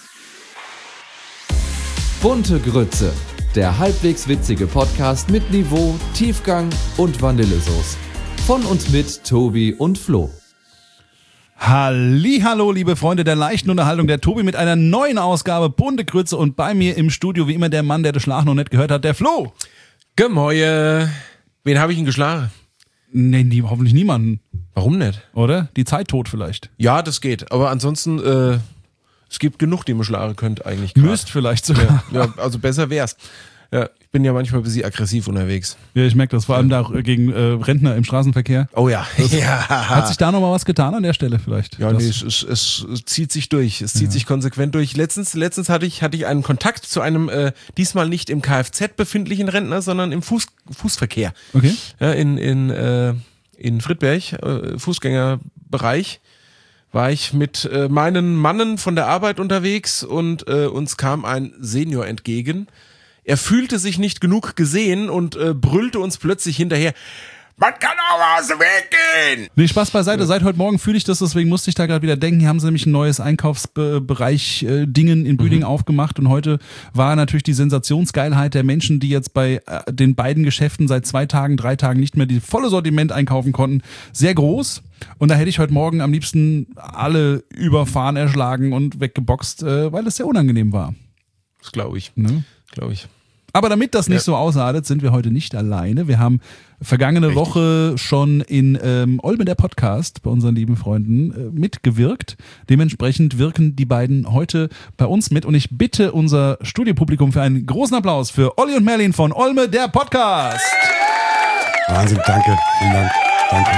Bunte Grütze, der halbwegs witzige Podcast mit Niveau, Tiefgang und Vanillesoße. Von und mit Tobi und Flo. Hallihallo, liebe Freunde der leichten Unterhaltung, der Tobi mit einer neuen Ausgabe Bunte Grütze und bei mir im Studio wie immer der Mann, der den Schlag noch nicht gehört hat, der Flo. Gemäue. Wen habe ich denn geschlagen? Nee, hoffentlich niemanden. Warum nicht? Oder? Die Zeit tot vielleicht. Ja, das geht. Aber ansonsten, es gibt genug, die man schlagen könnt eigentlich. Grad. Müsst vielleicht sogar. Ja, also besser wär's. Ja, ich bin ja manchmal ein bisschen aggressiv unterwegs. Ja, ich merke das, vor allem da gegen Rentner im Straßenverkehr. Oh ja. Hat sich da nochmal was getan an der Stelle vielleicht? Ja, nee, es zieht sich durch. Es zieht sich konsequent durch. Letztens hatte ich einen Kontakt zu einem diesmal nicht im Kfz befindlichen Rentner, sondern im Fußverkehr. Okay. Ja, in Friedberg, Fußgängerbereich, war ich mit meinen Mannen von der Arbeit unterwegs und uns kam ein Senior entgegen. Er fühlte sich nicht genug gesehen und brüllte uns plötzlich hinterher: Man kann auch aus dem Weg gehen! Nee, Spaß beiseite. Seit heute Morgen fühle ich das, deswegen musste ich da gerade wieder denken. Hier haben sie nämlich ein neues Einkaufsbereich Dingen in Büdingen aufgemacht und heute war natürlich die Sensationsgeilheit der Menschen, die jetzt bei den beiden Geschäften seit 2 Tagen, 3 Tagen nicht mehr die volle Sortiment einkaufen konnten, sehr groß. Und da hätte ich heute Morgen am liebsten alle überfahren, erschlagen und weggeboxt, weil es sehr unangenehm war. Das glaube ich. Ne? Glaube ich. Aber damit das nicht so ausartet, sind wir heute nicht alleine. Wir haben vergangene Woche schon in Olme der Podcast bei unseren lieben Freunden mitgewirkt. Dementsprechend wirken die beiden heute bei uns mit. Und ich bitte unser Studiopublikum für einen großen Applaus für Olli und Merlin von Olme der Podcast. Wahnsinn, danke. Vielen Dank. Danke.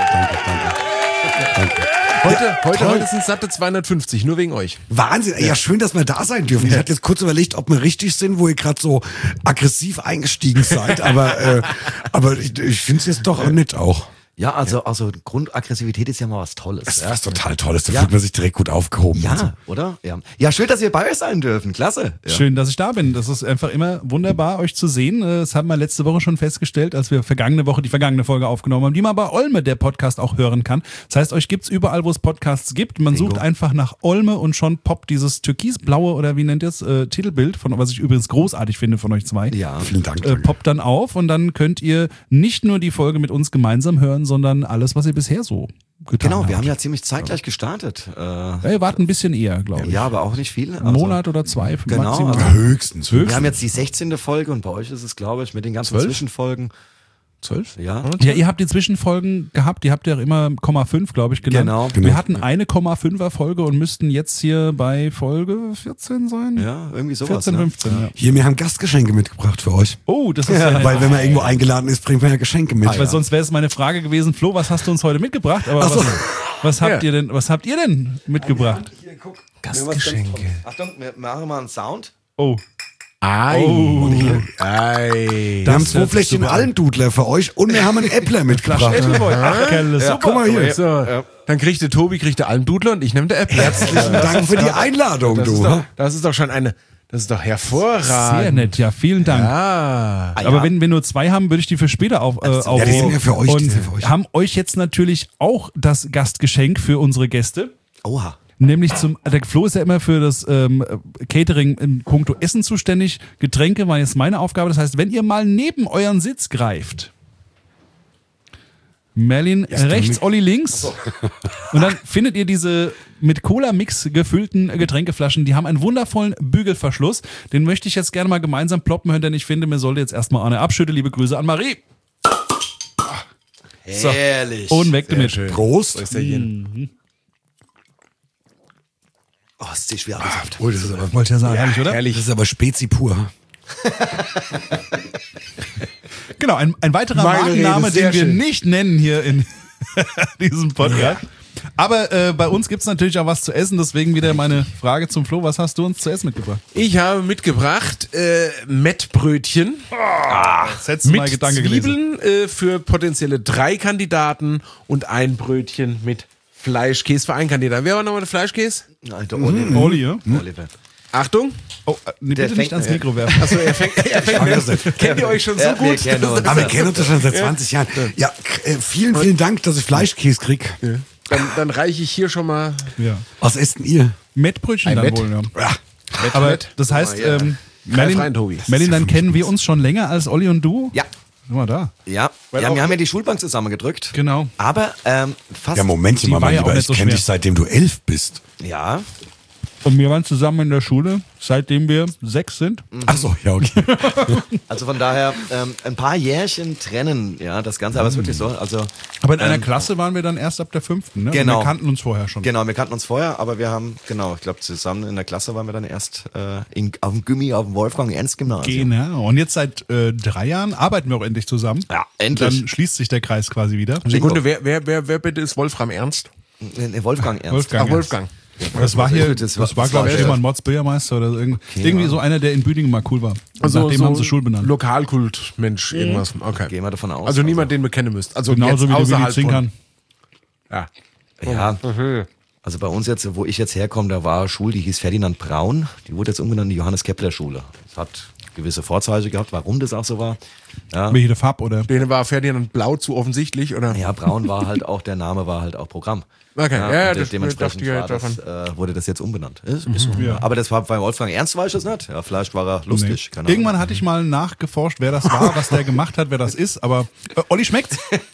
Heute sind es satte 250, nur wegen euch. Wahnsinn, ja schön, dass wir da sein dürfen. Ich hatte jetzt kurz überlegt, ob wir richtig sind, wo ihr gerade so aggressiv eingestiegen seid, aber ich finde es jetzt doch nett auch. Ja, also Grundaggressivität ist ja mal was Tolles. Das ist ja. was total Tolles, da fühlt man sich direkt gut aufgehoben. Ja, und so. oder? Ja. Ja, schön, dass wir bei euch sein dürfen. Klasse. Ja. Schön, dass ich da bin. Das ist einfach immer wunderbar, euch zu sehen. Das haben wir letzte Woche schon festgestellt, als wir vergangene Woche die vergangene Folge aufgenommen haben, die man bei Olme der Podcast auch hören kann. Das heißt, euch gibt's überall, wo es Podcasts gibt. Man sucht einfach nach Olme und schon poppt dieses türkisblaue oder wie nennt ihr es, Titelbild, von was ich übrigens großartig finde von euch zwei. Ja. Vielen Dank. Danke. Poppt dann auf und dann könnt ihr nicht nur die Folge mit uns gemeinsam hören, sondern alles, was ihr bisher so getan habt. Genau, wir haben ja ziemlich zeitgleich gestartet. Ja, ihr wart ein bisschen eher, glaube ich. Ja, aber auch nicht viel. Einen Monat oder 2 Genau, maximal. also Höchstens. wir haben jetzt die 16. Folge und bei euch ist es, glaube ich, mit den ganzen 12? Zwischenfolgen. 12? Ja. Ja, ihr habt die Zwischenfolgen gehabt, die habt ihr immer 0,5, glaube ich, genannt. Genau. Wir hatten eine 0,5er Folge und müssten jetzt hier bei Folge 14 sein? Ja, irgendwie sowas. 14, 15, ja. Hier, wir haben Gastgeschenke mitgebracht für euch. Oh, das ist ja, Weil wenn man irgendwo eingeladen ist, bringt man ja Geschenke mit. weil sonst wäre es meine Frage gewesen, Flo, was hast du uns heute mitgebracht? Aber was habt ihr denn mitgebracht? Hier, guck. Gastgeschenke. Achtung, wir machen mal einen Sound. Oh. Ei. Wir haben 2 Fläschchen Almdudler für euch und wir haben einen Äppler mitgebracht. Ach, Kerle, super. Guck mal hier. So, dann kriegt der Tobi der Almdudler und ich nehme der Äpfel. Herzlichen Dank für die Einladung, Das ist doch schon das ist doch hervorragend. Sehr nett, ja, vielen Dank. Ah. Aber wenn wir nur 2 haben, würde ich die für später aufheben. Ja, die sind ja für euch. Und haben euch jetzt natürlich auch das Gastgeschenk für unsere Gäste. Oha. Nämlich der Flo ist ja immer für das Catering in puncto Essen zuständig. Getränke war jetzt meine Aufgabe. Das heißt, wenn ihr mal neben euren Sitz greift, Merlin rechts, Olli links, und dann findet ihr diese mit Cola-Mix gefüllten Getränkeflaschen. Die haben einen wundervollen Bügelverschluss. Den möchte ich jetzt gerne mal gemeinsam ploppen hören, denn ich finde, mir sollte jetzt erstmal eine abschütte. Liebe Grüße an Marie. So. Herrlich. Und weg damit. Prost. Oh, ist die schwer angesagt. Oh, das ist aber, Wollte ja sagen, herrlich, oder? Herrlich. das ist aber Spezi pur. Genau, ein weiterer Meine Markenname, Rede, sehr den wir schön. nicht nennen hier in diesem Podcast. Aber bei uns gibt's natürlich auch was zu essen, deswegen wieder meine Frage zum Flo. Was hast du uns zu essen mitgebracht? Ich habe mitgebracht Mettbrötchen Das hättest du mal mit Gedanke gelesen. Zwiebeln für potenzielle 3 Kandidaten und ein Brötchen mit Fleischkäse für einen Kandidaten. Wer war nochmal der Fleischkäse? Alter, Oliver. Oli, ja? Oliver. Achtung. Oh, nee, bitte nicht fängt- ans Mikro werfen. Achso, er fängt Kennt ihr euch schon so Ja, wir gut? kennen uns. Aber wir kennen uns ja schon seit 20 Jahren. Ja, vielen Dank, dass ich Fleischkäse krieg. Dann reiche ich hier schon mal. Ja. Was esst denn ihr? Mettbrötchen Ein dann Mett? wohl, ja. Mett, Aber Mett. das heißt, ja. rein, Tobi. Melin, dann kennen wir uns schon länger als Olli und du? Ja. Guck mal da. Ja, wir haben ja die Schulbank zusammengedrückt. Genau. Aber fast. Ja, Moment Die mal, war mein ja auch Lieber, nicht ich so kenne schwer. dich seitdem du 11 bist. Ja. Und wir waren zusammen in der Schule, seitdem wir 6 sind. Ach so, ja, okay. Also von daher ein paar Jährchen trennen, ja, das Ganze, aber es ist wirklich so. Also Aber in einer Klasse waren wir dann erst ab der 5. Ne? Genau. Und wir kannten uns vorher schon. genau, wir kannten uns vorher, aber wir haben, genau, ich glaube zusammen in der Klasse waren wir dann erst auf dem Gymmi, auf dem Wolfgang-Ernst-Gymnasium. Genau. Und jetzt seit 3 Jahren arbeiten wir auch endlich zusammen. Ja, endlich. Dann schließt sich der Kreis quasi wieder. Sekunde, wer bitte ist Wolfram Ernst? Wolfgang Ernst. Wolfgang. Ach, Wolfgang. Das war hier, Das das war war glaube ich Chef. immer ein Mods-Bürgermeister oder irgendwie ja. so einer, der in Büdingen mal cool war. Also Nachdem haben sie Schul benannt. Lokalkult-Mensch, irgendwas. Okay. Gehen wir davon aus. Also niemand, den wir kennen müsst. Also Genauso jetzt wie der außerhalb Willi Zinkern. Ja. Ja. Also bei uns jetzt, wo ich jetzt herkomme, da war eine Schule, die hieß Ferdinand Braun. Die wurde jetzt umgenannt in die Johannes-Kepler-Schule. Das hat gewisse Vorzeichen gehabt, warum das auch so war. Ja, Welche Farb oder? Denen war Ferdinand Blau zu offensichtlich, oder? ja Braun war halt auch, der Name war halt auch Programm. Okay, ja, und das dementsprechend dachte ich war davon. das, wurde das jetzt umbenannt. Ist so. Ja. Aber das war bei Wolfgang Ernst, weiß ich das nicht. Ja, vielleicht war er lustig. Keine Ahnung. Irgendwann hatte ich mal nachgeforscht, wer das war, was der gemacht hat, wer das ist, aber Olli schmeckt's?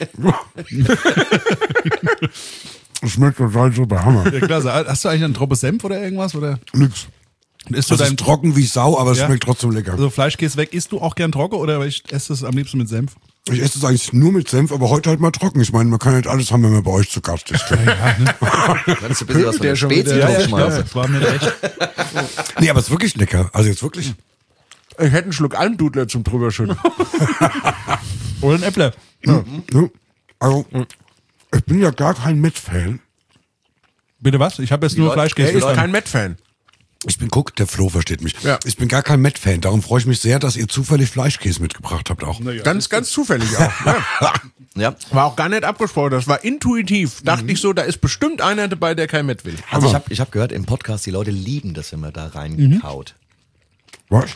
Das schmeckt total super, Hammer. Ja, klasse. Hast du eigentlich einen Tropfe Senf oder irgendwas? Oder Nix. isst du Das dein ist trocken wie Sau, aber es Ja. schmeckt trotzdem lecker. also Fleischkäse weg? Isst du auch gern trocken oder ich esse es am liebsten mit Senf? Ich esse es eigentlich nur mit Senf, aber heute halt mal trocken. Ich meine, man kann nicht alles haben, wenn man bei euch zu Gast ist. Wenn es ein bisschen was von der schon Spezi wieder- draufschmeißt. Das war mir recht. Nee, aber es ist wirklich lecker. Also jetzt wirklich. Ich hätte einen Schluck Almdudler zum drüberschütten. Oder ein Äppler. Ja. Also, ich bin ja gar kein Met-Fan. Bitte was? Ich habe jetzt nur Leute- Er Fleischkäse. ist verstanden. kein Met-Fan. Ich bin, guck, der Flo versteht mich. Ja. Ich bin gar kein Met-Fan. Darum freue ich mich sehr, dass ihr zufällig Fleischkäse mitgebracht habt auch. Ganz zufällig auch. Ja. Ja. War auch gar nicht abgesprochen. Das war intuitiv. Dachte ich so, da ist bestimmt einer dabei, der kein Met will. Also ich hab gehört im Podcast, die Leute lieben das, wenn man da reinkaut. Was?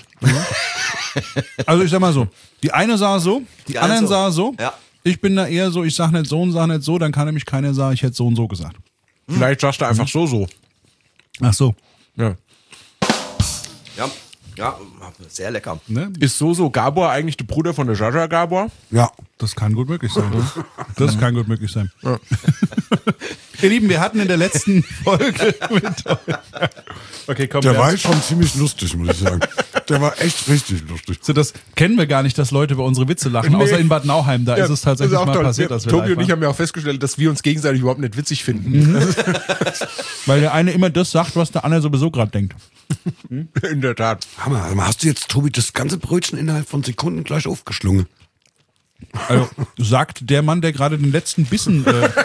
Also ich sag mal so, die eine sah so, die eine anderen so. sah so. Ja. Ich bin da eher so, ich sag nicht so und sag nicht so, dann kann nämlich keiner sagen, ich hätte so und so gesagt. Vielleicht sagst du einfach so. Ach so. Ja. Ja. Ja, sehr lecker. Ne? Ist so Gabor eigentlich der Bruder von der Jaja Gabor? Ja. Das kann gut möglich sein. Das kann gut möglich sein. Ihr Lieben, wir hatten in der letzten Folge mit okay, komm, Der wir war schon ziemlich lustig, muss ich sagen. Der war echt richtig lustig. so, das kennen wir gar nicht, dass Leute über unsere Witze lachen, Nee. außer in Bad Nauheim, da ist es tatsächlich auch mal toll. passiert, Ja, dass wir Tobi live und ich waren. haben ja auch festgestellt, dass wir uns gegenseitig überhaupt nicht witzig finden. Weil der eine immer das sagt, was der andere sowieso gerade denkt. In der Tat. Hammer. Also hast du jetzt, Tobi, das ganze Brötchen innerhalb von Sekunden gleich aufgeschlungen? Also sagt der Mann, der gerade den letzten Bissen.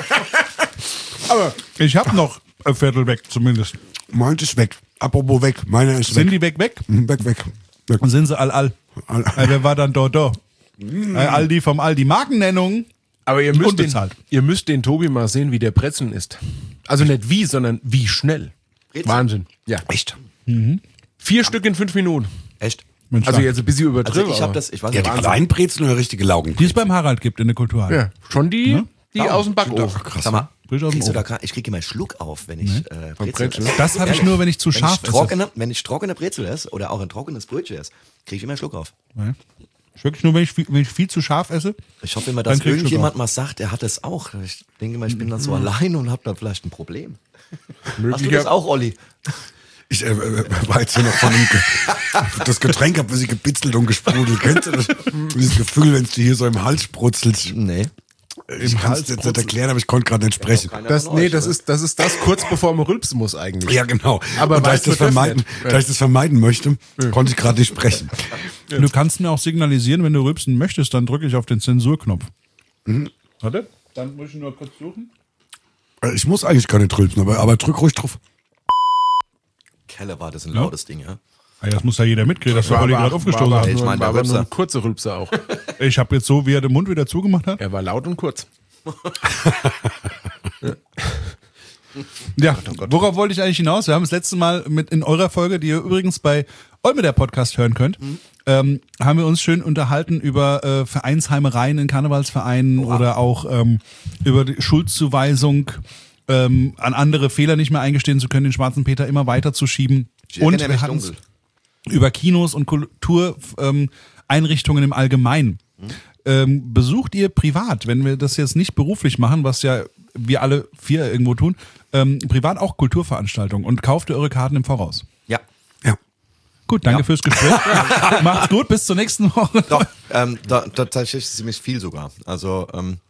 Aber ich habe noch ein Viertel weg, zumindest. Meint ist weg. Apropos weg. Meiner ist Sind weg. die weg? Weg, weg. Weg. Und sind sie all? All. Wer war dann da? Aldi vom Aldi. Markennennung. Aber ihr müsst, Unbezahlt. ihr müsst den Tobi mal sehen, wie der Brezeln ist. Also nicht wie, sondern wie schnell. Brezeln? Wahnsinn. Ja. Echt? 4 Stück in 5 Minuten. Echt? Mensch, Also danke. jetzt ein bisschen Also übertrieben. ich habe aber- das, ich weiß Ja, nicht, die kleinen Brezeln oder richtige Laugen? die es beim Harald gibt in der Kulturhalle. Ja, schon die aus dem Backofen. Krass. Sag mal, Frisch aus dem kriegst du da Ofen. grad, ich kriege immer einen Schluck auf, wenn ich Brezel Brezel. esse. Das habe ich nur, wenn ich zu scharf esse. Wenn ich trockene Brezel esse oder auch ein trockenes Brötchen esse, kriege ich immer einen Schluck auf. Ja. Ich wirklich nur, wenn ich viel zu scharf esse. Ich hoffe immer, Dann dass krieg ich Schluck irgendjemand mal sagt, er hat es auch. Ich denke mal, ich bin dann so allein und habe da vielleicht ein Problem. Hast du das auch, Olli? Ich war jetzt hier noch von dem das Getränk hab, bis ich gebitzelt und gesprudelt. Kennst du das? Dieses Gefühl, wenn es dir hier so im Hals sprutzelt. Nee. Ich kann es jetzt nicht erklären, aber ich konnte gerade nicht sprechen. Das ist das kurz bevor man rülpsen muss eigentlich. Ja, genau. Aber und da ich, weißt du, das das vermeiden, nicht. da ich das vermeiden möchte, konnte ich gerade nicht sprechen. Du kannst mir auch signalisieren, wenn du rülpsen möchtest, dann drücke ich auf den Zensurknopf. Warte, dann muss ich nur kurz suchen. Ich muss eigentlich gar nicht rülpsen, aber drück ruhig drauf. Keller war das ein lautes Ding, ja? Ja, das muss ja jeder mitkriegen, dass der Olli gerade aufgestoßen war hat. Ich meine, der aber nur Rülpser. ein kurzer Rülpser auch. Ich habe jetzt so, wie er den Mund wieder zugemacht hat. Er war laut und kurz. Ja, worauf wollte ich eigentlich hinaus? Wir haben das letzte Mal mit in eurer Folge, die ihr übrigens bei Olme der Podcast hören könnt, haben wir uns schön unterhalten über Vereinsheimereien in Karnevalsvereinen oder auch über die Schuldzuweisung an andere Fehler nicht mehr eingestehen zu können, den schwarzen Peter immer weiter zu schieben. Und wir hatten es über Kinos und Kultureinrichtungen im Allgemeinen. Besucht ihr privat, wenn wir das jetzt nicht beruflich machen, was ja wir alle 4 irgendwo tun, privat auch Kulturveranstaltungen und kauft ihr eure Karten im Voraus? Ja. Gut, danke fürs Gespräch. Macht's gut, bis zur nächsten Woche. Doch, tatsächlich ziemlich viel sogar. Also,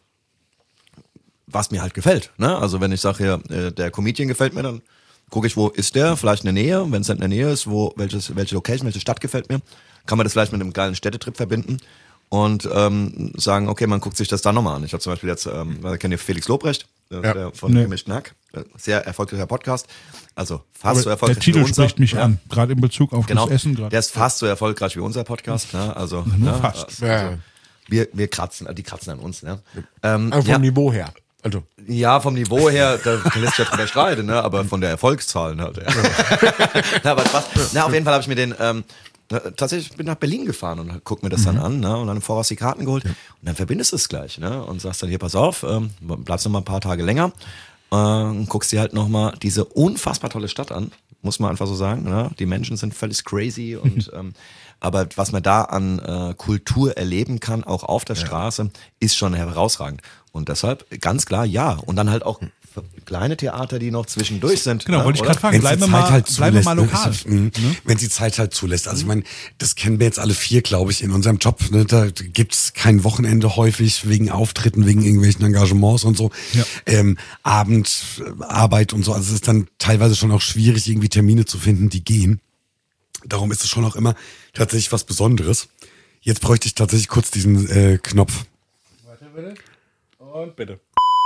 was mir halt gefällt. Ne? Also, wenn ich sage, der Comedian gefällt mir, dann gucke ich, wo ist der? Vielleicht in der Nähe. Wenn es nicht in der Nähe ist, welche Location, welche Stadt gefällt mir, kann man das vielleicht mit einem geilen Städtetrip verbinden und sagen, okay, man guckt sich das dann nochmal an. Ich habe zum Beispiel jetzt, kennt ihr Felix Lobrecht, der von Gemischten Hack, sehr erfolgreicher Podcast, also fast so erfolgreich der Titel wie unser. spricht mich an, gerade in Bezug auf das Essen gerade. Der ist fast so erfolgreich wie unser Podcast, ne? Also, fast. Also wir kratzen, die kratzen an uns, ne? Vom Niveau her. Also. Ja, vom Niveau her, da lässt sich ja drüber streiten, ne? Aber von der Erfolgszahl halt. Ja. Aber Spaß. Na, auf jeden Fall habe ich mir den tatsächlich bin nach Berlin gefahren und guck mir das dann an, ne? Und dann im Voraus die Karten geholt. Und dann verbindest du es gleich, ne? Und sagst dann, hier, pass auf, bleibst noch mal ein paar Tage länger und guckst dir halt noch mal diese unfassbar tolle Stadt an, muss man einfach so sagen, ne? Die Menschen sind völlig crazy und aber was man da an Kultur erleben kann, auch auf der Straße, ist schon herausragend. Und deshalb ganz klar ja. Und dann halt auch kleine Theater, die noch zwischendurch sind. Genau, wollte ich gerade fragen. Bleiben wir mal lokal. Wenn die Zeit halt zulässt. Also ich meine, das kennen wir jetzt alle 4, glaube ich, in unserem Job. Ne? Da gibt's kein Wochenende häufig wegen Auftritten, wegen irgendwelchen Engagements und so. Ja. Abendarbeit und so. Also es ist dann teilweise schon auch schwierig, irgendwie Termine zu finden, die gehen. Darum ist es schon auch immer tatsächlich was Besonderes. Jetzt bräuchte ich tatsächlich kurz diesen Knopf. Warte bitte. Und bitte.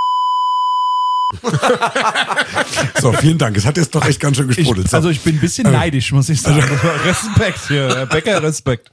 So, vielen Dank. Es hat jetzt doch echt ganz schön gesprudelt. Also ich bin ein bisschen neidisch, muss ich sagen. Respekt hier, Herr Becker, Respekt.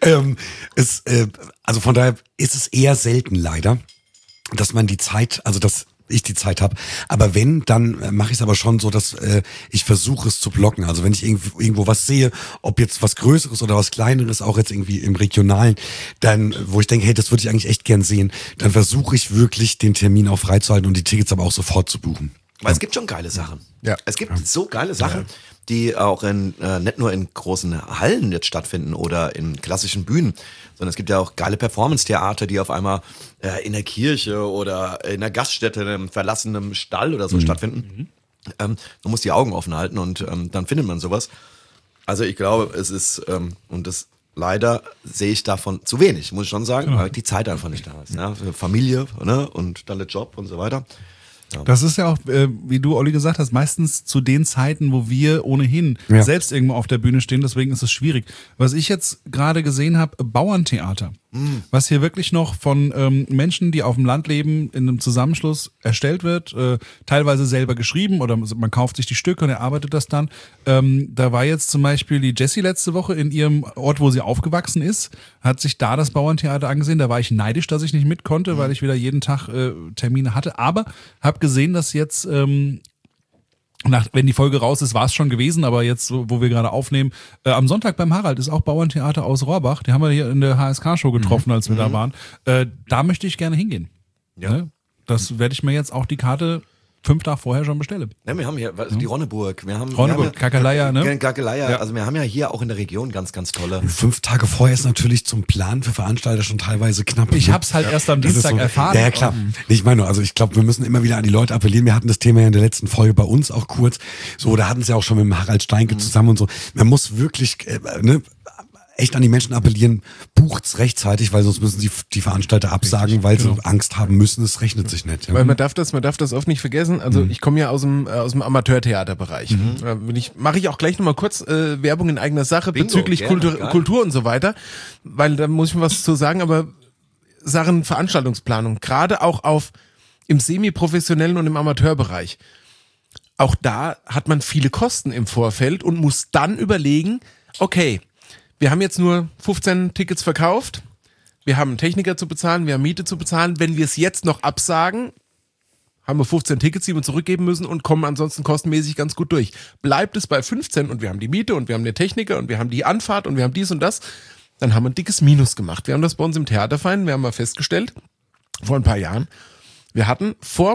Also von daher ist es eher selten leider, dass man die Zeit, also dass ich die Zeit habe. Aber wenn, dann mache ich es aber schon so, dass ich versuche es zu blocken. Also wenn ich irgendwo was sehe, ob jetzt was Größeres oder was Kleineres, auch jetzt irgendwie im Regionalen, dann, wo ich denke, hey, das würde ich eigentlich echt gern sehen, dann versuche ich wirklich den Termin auch freizuhalten und die Tickets aber auch sofort zu buchen. Weil es gibt schon geile Sachen. Ja. Es gibt so geile Sachen, die auch nicht nur in großen Hallen jetzt stattfinden oder in klassischen Bühnen, sondern es gibt ja auch geile Performance-Theater, die auf einmal in der Kirche oder in der Gaststätte, in einem verlassenen Stall oder so stattfinden. Man muss die Augen offen halten und dann findet man sowas. Also ich glaube, es ist, und das leider sehe ich davon zu wenig, muss ich schon sagen, weil die Zeit einfach nicht da ist. Ja? Familie, ne? Und dann der Job und so weiter. Ja. Das ist ja auch, wie du, Olli, gesagt hast, meistens zu den Zeiten, wo wir ohnehin selbst irgendwo auf der Bühne stehen, deswegen ist es schwierig. Was ich jetzt gerade gesehen habe, Bauerntheater, was hier wirklich noch von Menschen, die auf dem Land leben, in einem Zusammenschluss erstellt wird, teilweise selber geschrieben oder man kauft sich die Stücke und erarbeitet das dann. Da war jetzt zum Beispiel die Jessie letzte Woche in ihrem Ort, wo sie aufgewachsen ist, hat sich da das Bauerntheater angesehen. Da war ich neidisch, dass ich nicht mit konnte, weil ich wieder jeden Tag Termine hatte, aber habe gesehen, dass jetzt wenn die Folge raus ist, war es schon gewesen, aber jetzt, wo wir gerade aufnehmen, am Sonntag beim Harald ist auch Bauerntheater aus Rohrbach. Die haben wir hier in der HSK-Show getroffen, als wir da waren. Da möchte ich gerne hingehen. Ja. Ne? Das werde ich mir jetzt auch die Karte 5 Tage vorher schon bestellen. Ja, wir haben hier die Ronneburg. Gagelaya, ne? Gagelaya. Also wir haben ja hier auch in der Region ganz, ganz tolle. 5 Tage vorher ist natürlich zum Plan für Veranstalter schon teilweise knapp. Ich hab's halt erst am Dienstag erfahren. Ja, klar. Ich meine, also ich glaube, wir müssen immer wieder an die Leute appellieren. Wir hatten das Thema ja in der letzten Folge bei uns auch kurz. So, da hatten sie ja auch schon mit dem Harald Steinke zusammen und so. Man muss wirklich, echt an die Menschen appellieren, bucht's rechtzeitig, weil sonst müssen sie die Veranstalter absagen, weil sie Angst haben müssen, es rechnet sich nicht. Ja. Weil man darf das oft nicht vergessen. Also ich komme ja aus dem Amateurtheaterbereich. Mache ich auch gleich nochmal kurz Werbung in eigener Sache bezüglich Kultur und so weiter, weil da muss ich mal was zu sagen, aber Sachen Veranstaltungsplanung, gerade auch im semi-professionellen und im Amateurbereich. Auch da hat man viele Kosten im Vorfeld und muss dann überlegen, okay, wir haben jetzt nur 15 Tickets verkauft, wir haben einen Techniker zu bezahlen, wir haben Miete zu bezahlen. Wenn wir es jetzt noch absagen, haben wir 15 Tickets, die wir zurückgeben müssen und kommen ansonsten kostenmäßig ganz gut durch. Bleibt es bei 15 und wir haben die Miete und wir haben den Techniker und wir haben die Anfahrt und wir haben dies und das, dann haben wir ein dickes Minus gemacht. Wir haben das bei uns im Theaterverein, wir haben mal festgestellt, vor ein paar Jahren, wir hatten vor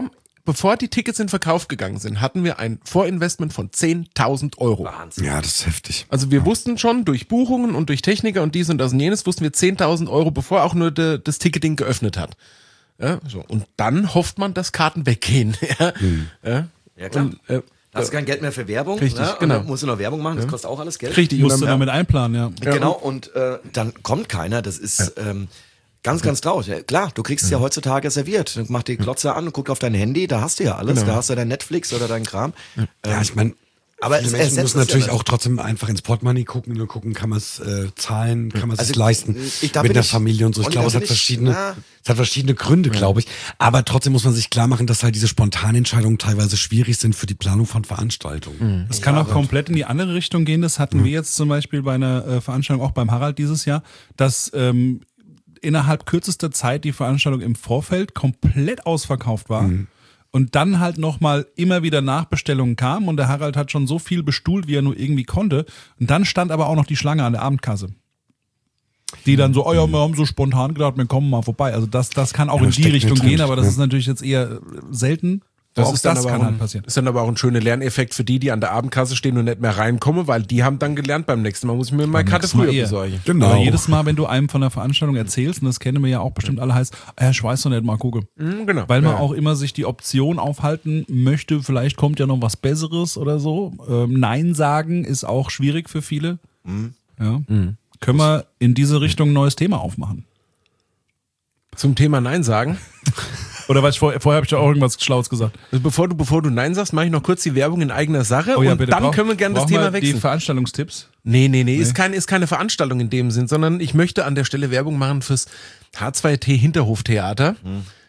bevor die Tickets in Verkauf gegangen sind, hatten wir ein Vorinvestment von 10.000 Euro. Ja, das ist heftig. Also wir wussten schon durch Buchungen und durch Techniker und dies und das und jenes, wussten wir 10.000 Euro, bevor auch nur das Ticketing geöffnet hat. Ja, so. Und dann hofft man, dass Karten weggehen. Ja, Ja, klar. Und, Da hast du kein Geld mehr für Werbung. Richtig, ne? Und genau. dann musst du noch Werbung machen, das kostet auch alles Geld. richtig. Musst Und du dann, damit einplanen, ja. Genau, und dann kommt keiner. Das ist ganz, ganz traurig. Ja, klar, du kriegst es ja heutzutage serviert. Du machst die Glotze an, guck auf dein Handy, da hast du ja alles. Genau. Da hast du dein Netflix oder dein Kram. Ja, ich meine, Aber viele es Menschen ersetzt müssen es natürlich ja auch trotzdem einfach ins Portemonnaie gucken, nur gucken, kann man es zahlen, kann man es Also, sich leisten da mit bin der ich- Familie und so. Ich und glaube, da es hat bin ich- verschiedene Gründe, glaube ich. Aber trotzdem muss man sich klar machen, dass halt diese Spontanentscheidungen teilweise schwierig sind für die Planung von Veranstaltungen. Es kann auch komplett in die andere Richtung gehen. Das hatten wir jetzt zum Beispiel bei einer Veranstaltung, auch beim Harald dieses Jahr, dass innerhalb kürzester Zeit die Veranstaltung im Vorfeld komplett ausverkauft war. Und dann halt nochmal immer wieder Nachbestellungen kamen und der Harald hat schon so viel bestuhlt, wie er nur irgendwie konnte. Und dann stand aber auch noch die Schlange an der Abendkasse. Die dann so, oh ja, wir haben so spontan gedacht, wir kommen mal vorbei. Also das kann auch Ja, in das die steckt Richtung mit drin, gehen, aber das ja. ist natürlich jetzt eher selten. das Auch ist dann das aber kann auch halt passieren. ist dann aber auch ein schöner Lerneffekt für die an der Abendkasse stehen und nicht mehr reinkommen, weil die haben dann gelernt, beim nächsten Mal muss ich mir meine Karte nächsten Mal früher eher. besorgen. Genau. Aber jedes Mal, wenn du einem von der Veranstaltung erzählst, und das kennen wir ja auch bestimmt alle, heißt, ich weiß doch nicht, mal gucke. Genau. Weil man Ja. auch immer sich die Option aufhalten möchte, vielleicht kommt ja noch was Besseres oder so. Nein sagen ist auch schwierig für viele. Ja. Können wir in diese Richtung ein neues Thema aufmachen? Zum Thema Nein sagen. Oder was vorher habe ich da auch irgendwas Schlaues gesagt. Also bevor du Nein sagst, mache ich noch kurz die Werbung in eigener Sache und bitte. dann können wir gerne das brauchen wir Thema wechseln. Die Veranstaltungstipps. Nee. Ist keine Veranstaltung in dem Sinn, sondern ich möchte an der Stelle Werbung machen fürs H2T Hinterhoftheater.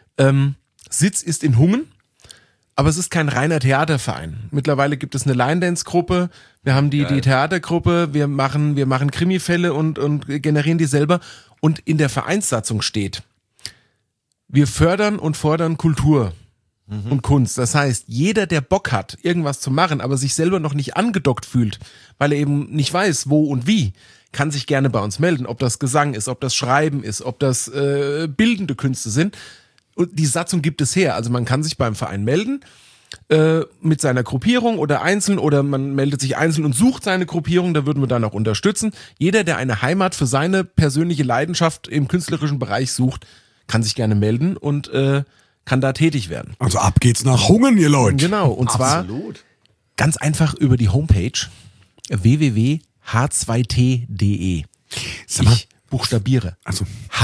Sitz ist in Hungen, aber es ist kein reiner Theaterverein. Mittlerweile gibt es eine Line-Dance-Gruppe, wir haben die Theatergruppe, wir machen Krimifälle und generieren die selber. Und in der Vereinssatzung steht, wir fördern und fordern Kultur und Kunst. Das heißt, jeder, der Bock hat, irgendwas zu machen, aber sich selber noch nicht angedockt fühlt, weil er eben nicht weiß, wo und wie, kann sich gerne bei uns melden. Ob das Gesang ist, ob das Schreiben ist, ob das bildende Künste sind. Und die Satzung gibt es her. Also man kann sich beim Verein melden mit seiner Gruppierung oder einzeln oder man meldet sich einzeln und sucht seine Gruppierung, da würden wir dann auch unterstützen. Jeder, der eine Heimat für seine persönliche Leidenschaft im künstlerischen Bereich sucht, kann sich gerne melden und kann da tätig werden. Also ab geht's nach Hungen, ihr Leute. Genau, und zwar ganz einfach über die Homepage www.h2t.de. Sag mal. Ich buchstabiere. Also,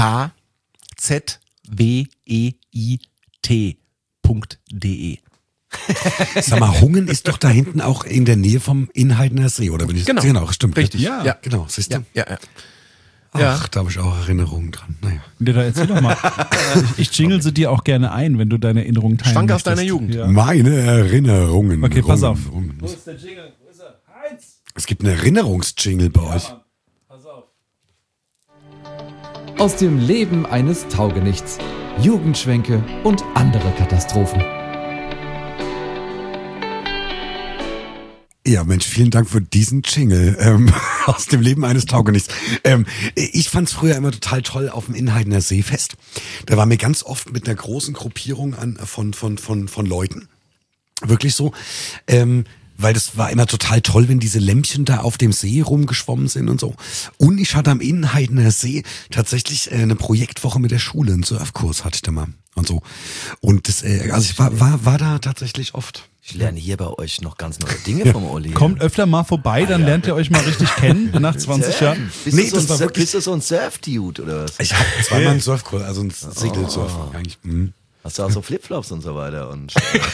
HZWEIT.de. sag mal, Hungen ist doch da hinten auch in der Nähe vom Inhaltener See, oder bin ich? Genau, stimmt. Richtig. Ja. Genau, siehst du? Ja. Ach, da habe ich auch Erinnerungen dran. Naja. Da erzähl doch mal. Ich jingle sie dir auch gerne ein, wenn du deine Erinnerungen teilen Schwank aus möchtest. deiner Jugend. Ja. Meine Erinnerungen. Okay, pass auf. Rungen. Wo ist der Jingle? Wo ist er? Heinz! Es gibt einen Erinnerungsjingle bei euch. Pass auf. Aus dem Leben eines Taugenichts. Jugendschwänke und andere Katastrophen. Ja, Mensch, vielen Dank für diesen Jingle aus dem Leben eines Taugenichts. Ich fand's früher immer total toll auf dem Inhaltener Seefest. Da waren wir ganz oft mit einer großen Gruppierung von Leuten. Wirklich so. Weil das war immer total toll, wenn diese Lämpchen da auf dem See rumgeschwommen sind und so. Und ich hatte am Inhaltener See tatsächlich eine Projektwoche mit der Schule, einen Surfkurs hatte ich da mal und so. Und das, also ich war da tatsächlich oft. Ich lerne hier bei euch noch ganz neue Dinge vom Olli. Kommt öfter mal vorbei, dann lernt ihr euch mal richtig kennen nach 20 Jahren. Bist, Nee, du das war so ein, wirklich- bist du so ein Surf-Dude oder was? Ich habe zweimal einen Surfkurs, also ein Segelsurfen eigentlich. Hast du auch so Flipflops und so weiter und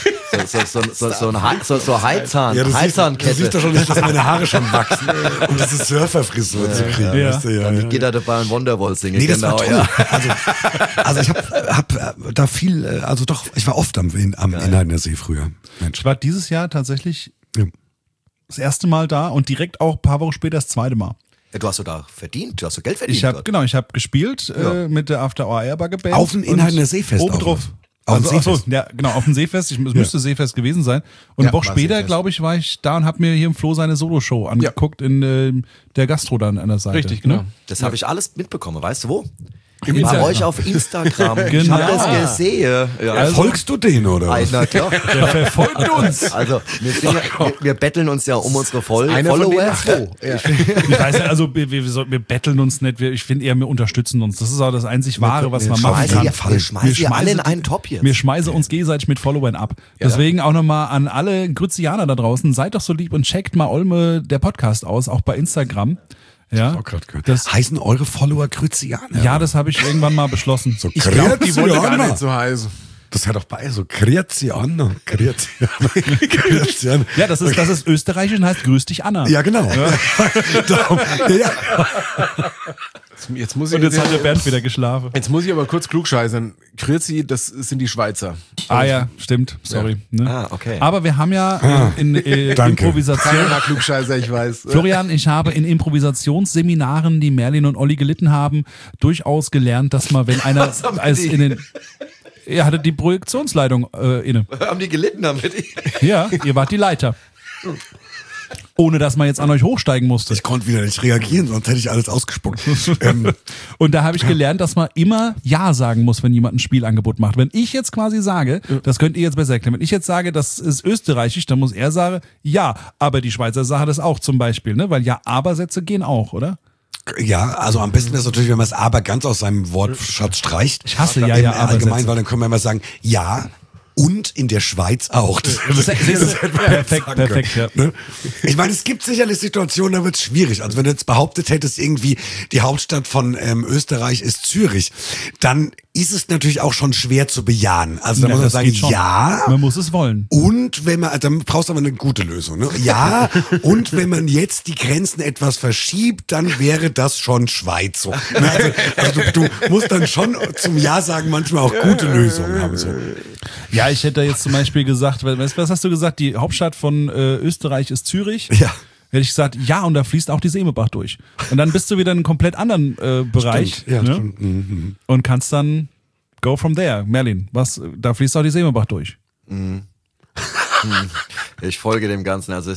so Heizhahn, Ja, du Heizhahnkette. siehst doch schon, dass meine Haare schon wachsen, um diese Surferfrisur zu kriegen. Ja. Weißt du, ja, Die ja. geht da dabei ein Wonderwall singen. Nee, das genau, war toll. Also ich hab da viel, also doch, ich war oft am Inhaltener See früher. Mensch. Ich war dieses Jahr tatsächlich Ja. das erste Mal da und direkt auch ein paar Wochen später das zweite Mal. Ja, du hast so da verdient, du hast so Geld verdient. Ich habe gespielt mit der After Hour Airbagger Band. Auf dem Inhaltener Seefest Oben auch, drauf. ne? Auf dem Achso, Seefest. ja, genau, auf dem Seefest. Es müsste Seefest gewesen sein. Und Ja, eine Woche war später, Seefest. glaube ich, war ich da und habe mir hier im Flo seine Soloshow angeguckt in der Gastro dann an der Seite. Richtig, genau. Ne? Das habe ich alles mitbekommen, weißt du wo? Bei euch auf Instagram. Ich Genau. habe das gesehen. Ja. Folgst du den, oder? Na klar. Der verfolgt uns. Also, wir betteln uns ja um unsere Einer von denen Follower. ist so. Ja. Ich weiß nicht, also wir betteln uns nicht, ich finde eher, wir unterstützen uns. Das ist auch das einzig Wahre, was man machen kann. Wir schmeißen alle in einen Top jetzt. Wir schmeißen uns gegenseitig mit Followern ab. Deswegen auch nochmal an alle Grützianer da draußen, seid doch so lieb und checkt mal Olme, der Podcast aus, auch bei Instagram. Ja, Auch grad gehört. das, Heißen eure Follower Grützianer? ja, das habe ich irgendwann mal beschlossen. So Ich glaube, die wollte gar Grützianer. nicht so heißen. Das hat doch bei so Grützianer. Grützianer. Ja, das ist österreichisch und heißt grüß dich, Anna. Ja, genau. Ja. Jetzt muss Und jetzt hat der Bernd wieder geschlafen. Jetzt muss ich aber kurz klugscheißern. Grüezi, das sind die Schweizer. Ah ja, stimmt, sorry. Ne? Ah, okay. Aber wir haben ja in danke. Improvisation... Keiner Klugscheißer, ich weiß. Florian, ich habe in Improvisationsseminaren, die Merlin und Olli gelitten haben, durchaus gelernt, dass man, wenn einer als in den... Er hatte die Projektionsleitung inne. Haben die gelitten damit? Ja, ihr wart die Leiter. Ohne dass man jetzt an euch hochsteigen musste. Ich konnte wieder nicht reagieren, sonst hätte ich alles ausgespuckt. Und da habe ich gelernt, dass man immer Ja sagen muss, wenn jemand ein Spielangebot macht. Wenn ich jetzt quasi sage, das könnt ihr jetzt besser erklären, wenn ich jetzt sage, das ist österreichisch, dann muss er sagen, ja, aber die Schweizer sagen das auch zum Beispiel, ne? Weil Ja-Aber-Sätze gehen auch, oder? Ja, also am besten ist natürlich, wenn man es aber ganz aus seinem Wortschatz streicht. Ich hasse Im Ja-Aber-Sätze. allgemein, weil dann können wir immer sagen, ja, und in der Schweiz auch. Das hätte man jetzt sagen Perfekt, ja. können, ne? Ich meine, es gibt sicherlich Situationen, da wird es schwierig. Also wenn du jetzt behauptet hättest, irgendwie die Hauptstadt von Österreich ist Zürich, dann ist es natürlich auch schon schwer zu bejahen. Also da Ja, muss man das sagen, geht schon. ja. Man muss es wollen. Und wenn man, dann brauchst du aber eine gute Lösung, ne? Ja, und wenn man jetzt die Grenzen etwas verschiebt, dann wäre das schon Schweiz so. Ne? Also du musst dann schon zum Ja sagen manchmal auch gute Lösungen haben. So. Ja, ich hätte jetzt zum Beispiel gesagt, was hast du gesagt? Die Hauptstadt von Österreich ist Zürich. Ja. Hätte ich gesagt, ja, und da fließt auch die Seemebach durch. Und dann bist du wieder in einem komplett anderen Bereich. Stimmt, ja, ne? stimmt. Mhm. Und kannst dann go from there. Merlin, da fließt auch die Seemebach durch. Ich folge dem Ganzen. Also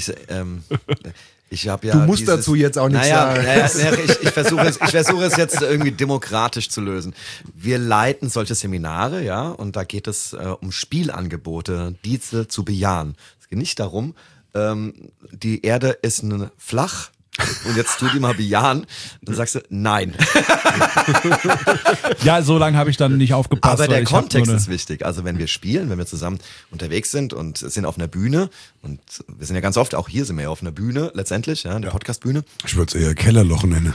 ich habe ja. Du musst dazu jetzt auch nichts sagen. Ich versuche es jetzt irgendwie demokratisch zu lösen. Wir leiten solche Seminare, ja, und da geht es um Spielangebote, diese zu bejahen. Es geht nicht darum, die Erde ist flach. Und jetzt tu die mal bejahen, dann sagst du nein. Ja, so lange habe ich dann nicht aufgepasst. Aber der weil ich hab Kontext nur ist wichtig. Also wenn wir spielen, wenn wir zusammen unterwegs sind und sind auf einer Bühne, und wir sind ja ganz oft, auch hier sind wir ja auf einer Bühne letztendlich, ja, eine Podcast-Bühne. Ich würde es eher Kellerloch nennen.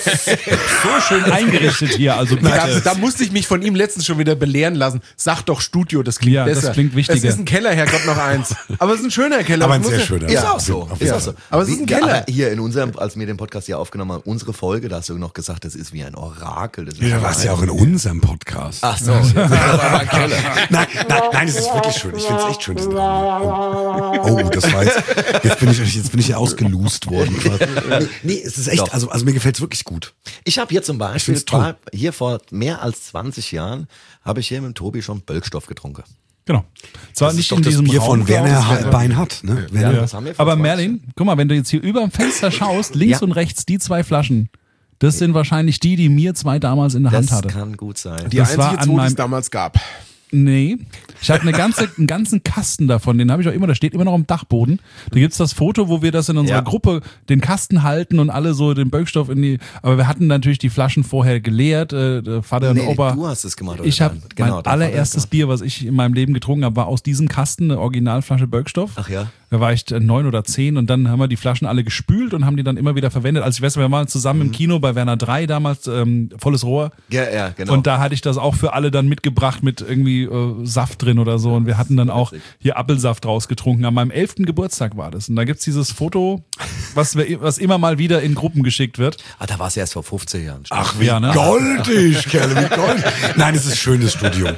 so schön eingerichtet hier. Also Da musste ich mich von ihm letztens schon wieder belehren lassen. Sag doch Studio, das klingt Ja, das besser. klingt wichtiger. Es ist ein Keller, Herrgott, noch eins. Aber es ist ein schöner Keller. Aber ein Muss sehr ja- schöner. Ist Ja, auch so. auf Ist jeden auch so. Aber es ist ein Keller. Aber hier in unserem, als wir den Podcast hier aufgenommen haben, unsere Folge, da hast du noch gesagt, das ist wie ein Orakel. Das ist Ja, warst ja auch in unserem Podcast. Ach so. Aber ein Keller. Nein, es ist wirklich schön. Ich finde es echt schön, diesen Raum. Oh, das war jetzt bin ich ja ausgelost worden. Nee, es ist echt, Doch. also mir gefällt es wirklich gut. Ich habe hier zum Beispiel, find's toll. hier vor mehr als 20 Jahren, habe ich hier mit dem Tobi schon Bölkstoff getrunken. Genau. Zwar nicht in Das diesem Bier Raum, von Werner aber- Beinhardt, ne? Werner. Ja. Das haben wir vor Aber 20 Merlin, guck mal, wenn du jetzt hier über dem Fenster schaust, links Ja. und rechts die zwei Flaschen, das sind wahrscheinlich die mir zwei damals in der Hand Das hatte. kann gut sein. Die Das war einzige an zwei, die meinem- es damals gab. Nee, ich habe einen ganzen Kasten davon, den habe ich auch immer, der steht immer noch am Dachboden. Da gibt's das Foto, wo wir das in unserer Ja. Gruppe, den Kasten halten und alle so den Bölkstoff aber wir hatten natürlich die Flaschen vorher geleert, der Vater und Opa. du hast es gemacht. Oder Ich habe dein- genau, mein dein allererstes Vater. Bier, was ich in meinem Leben getrunken habe, war aus diesem Kasten, eine Originalflasche Bölkstoff. Ach ja. Da war ich 9 oder 10 und dann haben wir die Flaschen alle gespült und haben die dann immer wieder verwendet. Also ich weiß, wir waren zusammen im Kino bei Werner 3 damals, volles Rohr. Ja, genau. Und da hatte ich das auch für alle dann mitgebracht mit irgendwie Saft drin oder so. Und wir hatten dann auch hier Apfelsaft rausgetrunken. An meinem 11. Geburtstag war das. Und da gibt's dieses Foto, was immer mal wieder in Gruppen geschickt wird. Da war es ja erst vor 15 Jahren. Ach, wie Ja, ne? goldig, Kerle, wie goldig. Nein, es ist ein schönes Studio.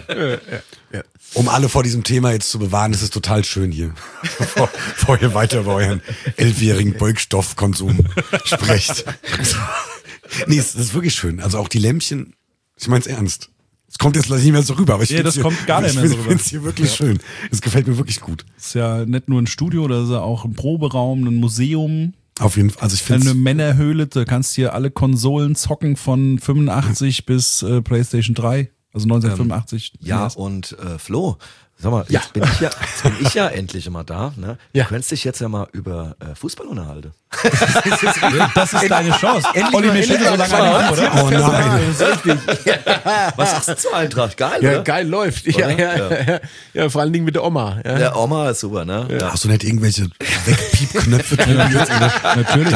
Um alle vor diesem Thema jetzt zu bewahren, ist es total schön hier. Bevor ihr weiter über euren 11-jährigen Beugstoffkonsum sprecht. Nee, es ist wirklich schön. Also auch die Lämpchen, ich mein's ernst. Es kommt jetzt nicht mehr so rüber, aber ich Nee, find's das hier, kommt gar nicht mehr so rüber. Ich finde es hier wirklich schön. Es gefällt mir wirklich gut. Ist ja nicht nur ein Studio, das ist ja auch ein Proberaum, ein Museum. Auf jeden Fall. Also ich finde Eine Männerhöhle, da kannst du hier alle Konsolen zocken von 85 bis PlayStation 3, also 1985. Ja, und Flo, sag mal, jetzt bin ich ja endlich immer da. Ne? Ja. Du könntest dich jetzt ja mal über Fußball unterhalten. Das ist deine Chance. Olli, mir steht so lange an, oder? Oh nein. Was sagst du zur Eintracht? Geil, Ja, oder? geil läuft. Oder? Ja, vor allen Dingen mit der Oma. Ja. Der Oma ist super, ne? Ja. Hast du nicht irgendwelche Wegpiepknöpfe drin? Natürlich.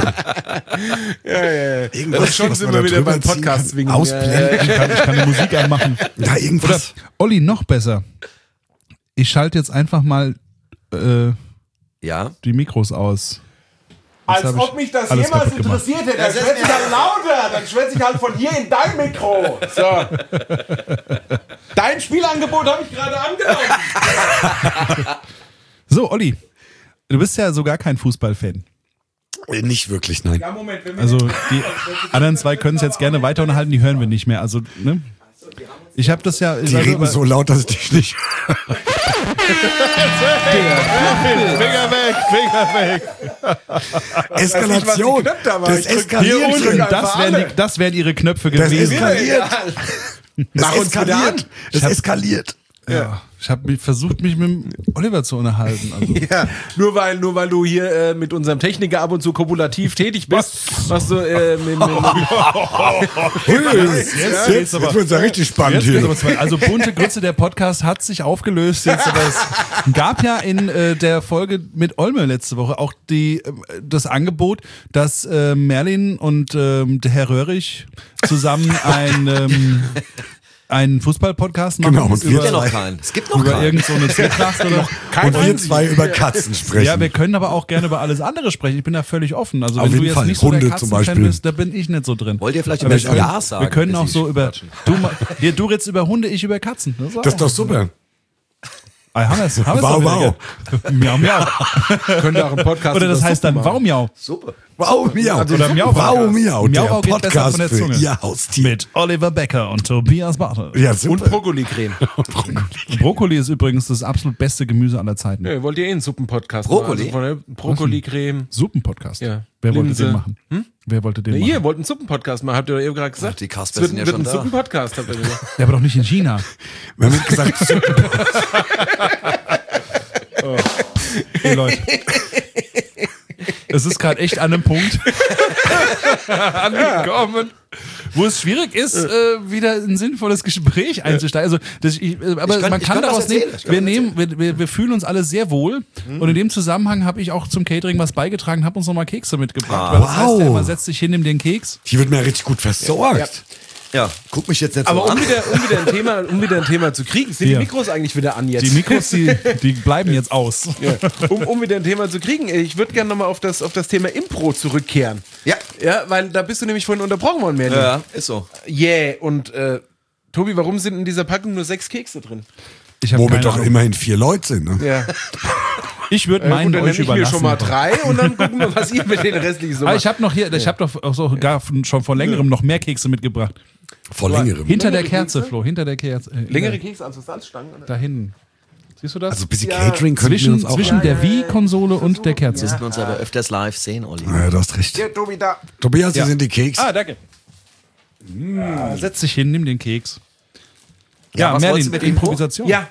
Irgendwas, Das ist schon was sind man wir da wieder drüber beim ziehen Podcast kann? zwingen. Ausblenden. Ich kann die Musik anmachen. Da irgendwas. Olli, noch besser. Ich schalte jetzt einfach mal Ja. die Mikros aus. Als hab ich ob mich das alles jemals kaputt gemacht. interessiert hätte. Dann schwätze ich halt lauter. Dann schwätze ich halt von hier in dein Mikro. So. Dein Spielangebot habe ich gerade angenommen. So, Olli, du bist ja sogar kein Fußballfan. Nicht wirklich, nein. Ja, Moment. Wenn wir Also die anderen zwei können es jetzt gerne weiter unterhalten, die hören wir nicht mehr. Also, ne? Ich habe das ja... Die reden so laut, dass ich dich nicht... Finger weg! Eskalation. was ich gedrückt habe, Das ich drück eskaliert. hier unten. Das wären ihre Knöpfe Das gewesen. eskaliert. Das Mach uns wieder eskaliert. Das eskaliert. Ja. Ich habe versucht, mich mit dem Oliver zu unterhalten. Also. Ja, nur weil du hier mit unserem Techniker ab und zu kopulativ tätig bist, machst du Jetzt wird's ja richtig spannend Jetzt hier. geht's aber also bunte Grütze, der Podcast hat sich aufgelöst jetzt, aber es gab ja in der Folge mit Olme letzte Woche auch das Angebot, dass Merlin und der Herr Röhrig zusammen einen Fußball-Podcast machen. Genau, und wir Es gibt ja zwei. noch keinen. Es gibt noch über keinen. irgend so eine Zwecklast oder Und wir zwei über Katzen sprechen. ja, wir können aber auch gerne über alles andere sprechen. Ich bin da völlig offen. Also Auf wenn du jeden jetzt Fall. nicht so der Hunde zum Katzenfan Beispiel. bist, da bin ich nicht so drin. Wollt ihr vielleicht Aber über Ja sagen? wir können bis auch sie so über quatschen? du redest über Hunde, ich über Katzen. Das ist doch super. Haben wir's Wow, doch wieder. wow. Miau, miau. könnte auch ein Podcast Oder das über heißt dann Suppen machen. Wow, miau. Super. Wow, miau. Oder Miau Wow, Podcast. miau. Der Miau geht besser Podcast von der für Zunge. ihr Haustier. Mit Oliver Becker und Tobias Bartel. Ja, Und super. Brokkoli-Creme. Brokkoli ist übrigens das absolut beste Gemüse aller Zeiten. Ja, wollt ihr einen Suppenpodcast Brokkoli? machen? Also Brokkoli-Creme. Suppenpodcast. Ja. Wer wollte Linse. den machen? Wer wollte den Nee, machen? ihr wollt einen Suppenpodcast machen, habt ihr doch eben gerade gesagt. Ach, die Kaspers Es sind ja wird schon ein da. Suppenpodcast, habt ihr gesagt. Ja, aber doch nicht in China. Wir haben gesagt, Hey Leute. Es ist gerade echt an einem Punkt angekommen, wo es schwierig ist, wieder ein sinnvolles Gespräch einzusteigen. Also, man kann was daraus nehmen, erzählen. wir fühlen uns alle sehr wohl. Und in dem Zusammenhang habe ich auch zum Catering was beigetragen, habe uns nochmal Kekse mitgebracht. Weil das heißt ja wow. immer, setz dich hin, nimm den Keks. hier wird mir richtig gut versorgt. Ja, guck mich jetzt nicht Aber so an. um wieder ein Thema zu kriegen, sind Ja. die Mikros eigentlich wieder an jetzt? Die Mikros, die bleiben jetzt aus. Ja. Um wieder ein Thema zu kriegen, ich würde gerne nochmal auf das Thema Impro zurückkehren. Ja. Ja, weil da bist du nämlich vorhin unterbrochen worden, Merlin. Ja, ist so. Yeah, und Tobi, warum sind in dieser Packung nur 6 Kekse drin? Ich habe Wo wir keine doch Ahnung. immerhin 4 Leute sind. Ne? Ja. Ich würde Gut, meinen dann euch nenne ich mir überlassen. schon mal 3 und dann gucken wir, was ihr mit den restlichen so Aber macht. ich habe noch hier, ich habe doch auch sogar schon vor längerem noch mehr Kekse mitgebracht. Vor längerem. Hinter der Kerze, Flo, hinter der Kerze. Längere Kekse als Salzstangen? Oder? Da hinten. Siehst du das? Also ein bisschen Catering könnten wir uns auch... zwischen der Wii-Konsole und der Kerze. Wir müssen uns aber öfters live sehen, Olli. Ja, du hast recht. Ja, Tobi, da. Tobias, hier sind die Keks. Danke. Setz dich hin, nimm den Keks. Ja, was wolltest Merlin, du mit Impro? Improvisation. Ja,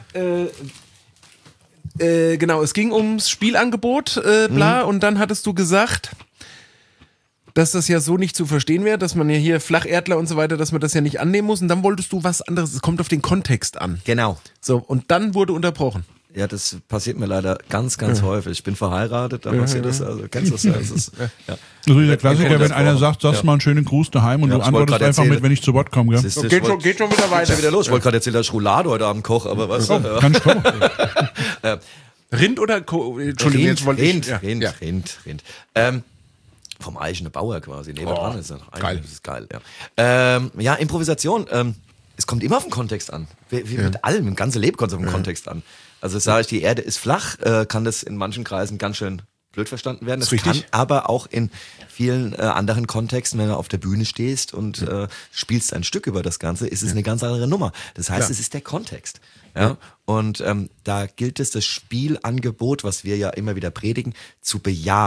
genau, es ging ums Spielangebot, bla, und dann hattest du gesagt, dass das ja so nicht zu verstehen wäre, dass man ja hier Flacherdler und so weiter, dass man das ja nicht annehmen muss, und dann wolltest du was anderes, es kommt auf den Kontext an. Genau. So, und dann wurde unterbrochen. Ja, das passiert mir leider ganz, ganz häufig. Ich bin verheiratet, da passiert das, also kennst du das? Ja, das ist, ja. Also der Klassiker, Kommt wenn das einer vor. sagt, sagst Ja. mal einen schönen Gruß daheim und Ja, du ich wollte antwortest gerade einfach erzählen. mit, wenn ich zu Wort komme, gell? Siehst du, Geht ich schon wieder wollte- weiter. Schon wieder los. Ich wollte gerade erzählen, dass ich Roulade heute Abend koche, aber was? Kann ich kommen. Rind oder Entschuldigung, jetzt wollte ich... Rind. Ja. Vom eigenen Bauer quasi. Nebenan ist ja noch geil. Das ist geil, ja. Ja, Improvisation. Es kommt immer auf den Kontext an. Wie mit allem. Im ganzen Leben kommt es auf den Kontext an. Also sage ich, die Erde ist flach, kann das in manchen Kreisen ganz schön blöd verstanden werden. Das Ist richtig. kann aber auch in vielen anderen Kontexten, wenn du auf der Bühne stehst und spielst ein Stück über das Ganze, ist es eine ganz andere Nummer. Das heißt, es ist der Kontext. Ja? Und da gilt es, das Spielangebot, was wir ja immer wieder predigen, zu bejahen.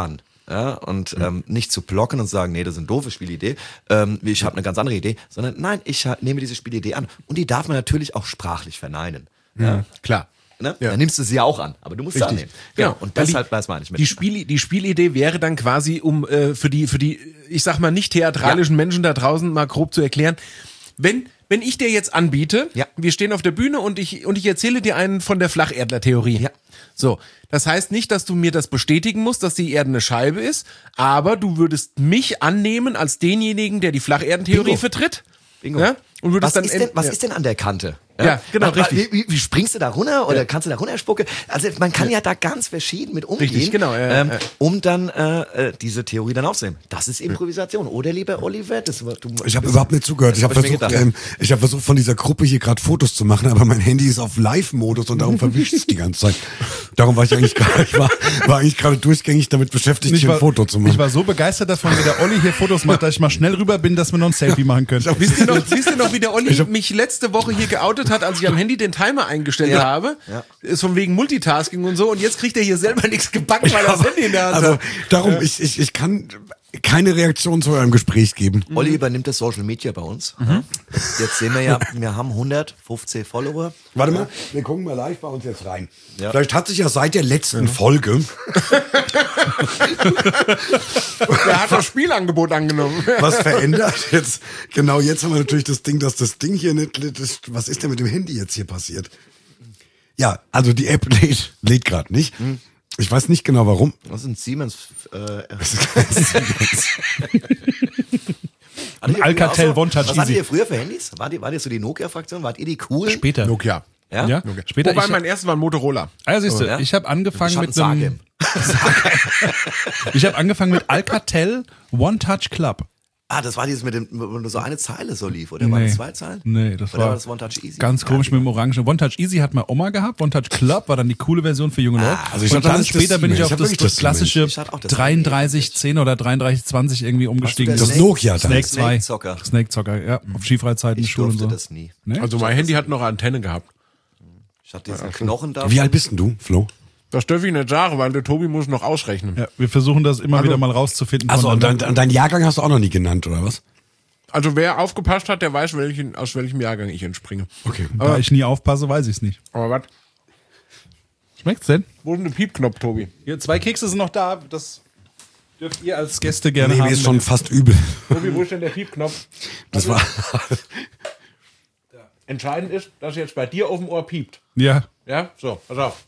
ja, und nicht zu blocken und sagen, nee, das ist eine doofe Spielidee, ich habe eine ganz andere Idee, sondern nein, ich nehme diese Spielidee an. Und die darf man natürlich auch sprachlich verneinen. Ja? Klar. Ne? Ja. Dann nimmst du sie ja auch an, aber du musst sie annehmen. Genau. Und deshalb weiß man nicht mit. Die Spielidee wäre dann quasi, um für die, ich sag mal, nicht theatralischen Menschen da draußen mal grob zu erklären, wenn ich dir jetzt anbiete, wir stehen auf der Bühne und ich erzähle dir einen von der Flacherdler-Theorie. Ja. So, das heißt nicht, dass du mir das bestätigen musst, dass die Erde eine Scheibe ist, aber du würdest mich annehmen als denjenigen, der die Flacherdentheorie vertritt. Bingo. Ja? Und würdest Was ist denn an der Kante? Ja, genau, richtig. Wie springst du da runter oder kannst du da runterspucken? Also man kann ja da ganz verschieden mit umgehen, Richtig, genau, um dann diese Theorie dann aufzunehmen. Das ist Improvisation. Oder lieber Oliver, ich habe überhaupt nicht zugehört. Ich habe versucht, von dieser Gruppe hier gerade Fotos zu machen, aber mein Handy ist auf Live-Modus und darum verwischt es die ganze Zeit. Darum war ich eigentlich gerade durchgängig damit beschäftigt, hier ein Foto zu machen. Ich war so begeistert davon, wie der Olli hier Fotos macht, dass ich mal schnell rüber bin, dass wir noch ein Selfie machen können. Wisst ihr noch, wie der Olli mich letzte Woche hier geoutet hat, als ich am Handy den Timer eingestellt habe? Ja. Ist von wegen Multitasking und so und jetzt kriegt er hier selber nichts gebacken, weil er das Handy in der Hand hat. Also darum, ich kann keine Reaktion zu eurem Gespräch geben. Olli übernimmt das Social Media bei uns. Jetzt sehen wir ja, wir haben 115 Follower. Warte mal, wir gucken mal live bei uns jetzt rein. Ja. Vielleicht hat sich ja seit der letzten Folge er hat das Spielangebot angenommen. Was verändert jetzt? Genau, jetzt haben wir natürlich das Ding, dass das Ding hier nicht, was ist denn mit dem Handy jetzt hier passiert? Ja, also die App lädt gerade nicht. Ich weiß nicht genau warum. Das ist ein Siemens. Alcatel One-Touch Was Easy. hattet ihr früher für Handys? Wart ihr so die Nokia-Fraktion? Wart ihr die coolen? Später. Nokia. Ja? Ja? Okay. Später. Wobei mein erstes war ein Motorola. Also siehst du, ja? ich habe angefangen mit so einem Ich habe angefangen mit Alcatel One-Touch Club. das war dieses mit dem, wo nur so eine Zeile so lief, oder? Waren das 2 Zeilen? Nee, das oder war das One-Touch Easy? ganz komisch mit dem Orangen. One-Touch Easy hat meine Oma gehabt, One-Touch Club war dann die coole Version für junge Leute. also ich und hab dann das später bin ich auf das klassische Ich hatte auch das 3310 oder 3320 irgendwie umgestiegen. das Das Nokia dann. Snake 2. Snake-Zocker. Snake-Zocker, ja. Auf Skifreizeiten, Ich Schule und durfte so. das nie. Ne? Also mein Handy hat noch eine Antenne gehabt. Ich hatte diesen Knochen da. Wie alt bist denn du, Flo? Das darf ich nicht sagen, weil der Tobi muss noch ausrechnen. Ja, wir versuchen das immer wieder mal rauszufinden. Also und voneinander. deinen Jahrgang hast du auch noch nie genannt, oder was? Also wer aufgepasst hat, der weiß, aus welchem Jahrgang ich entspringe. Okay. Da ich nie aufpasse, weiß ich es nicht. Aber was? Schmeckt's denn? Wo ist denn der Piepknopf, Tobi? Hier, 2 Kekse sind noch da. Das dürft ihr als Gäste gerne Nee, haben. mir ist schon fast übel. Tobi, wo ist denn der Piepknopf? Das war. Entscheidend ist, dass jetzt bei dir auf dem Ohr piept. Ja. Ja? So, pass auf.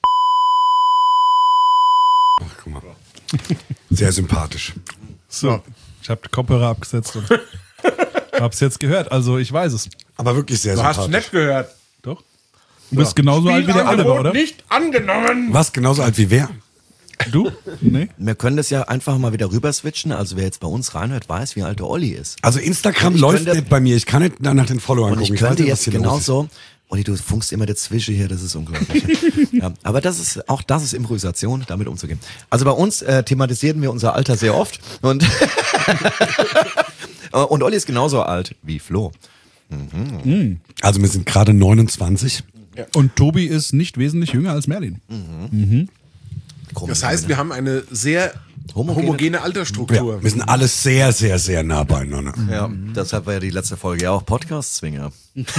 Ach, guck mal. Sehr sympathisch. So. Ich habe die Kopfhörer abgesetzt und hab's jetzt gehört. Also ich weiß es. Aber wirklich sehr Du hast sympathisch. nicht gehört. Doch. Du bist genauso alt wie der Oliver, oder? Nicht angenommen. Was? Genauso alt wie wer? Du? Nee. Wir können das ja einfach mal wieder rüber switchen. Also wer jetzt bei uns reinhört, weiß, wie alt der Olli ist. Also Instagram Ich läuft könnte- nicht bei mir. Ich kann nicht nach den Followern Und gucken. ich weiß könnte nicht, was jetzt hier los ist. genauso. Olli, du funkst immer dazwischen hier, das ist unglaublich. Ja, aber das ist Improvisation, damit umzugehen. Also bei uns thematisierten wir unser Alter sehr oft und und Olli ist genauso alt wie Flo. Also wir sind gerade 29. Und Tobi ist nicht wesentlich jünger als Merlin. Das heißt, wir haben eine sehr homogene Altersstruktur. Ja, wir sind alle sehr, sehr, sehr nah beieinander. Ja, deshalb war ja die letzte Folge ja auch Podcast-Zwinger.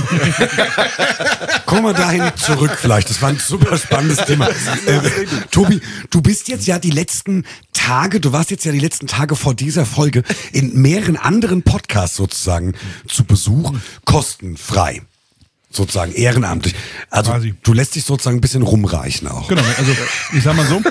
Kommen wir dahin zurück vielleicht. Das war ein super spannendes Thema. Tobi, du bist jetzt ja die letzten Tage, du warst jetzt ja die letzten Tage vor dieser Folge in mehreren anderen Podcasts sozusagen zu Besuch, kostenfrei. Sozusagen ehrenamtlich. Also Quasi. du lässt dich sozusagen ein bisschen rumreichen auch. Genau, also ich sag mal so.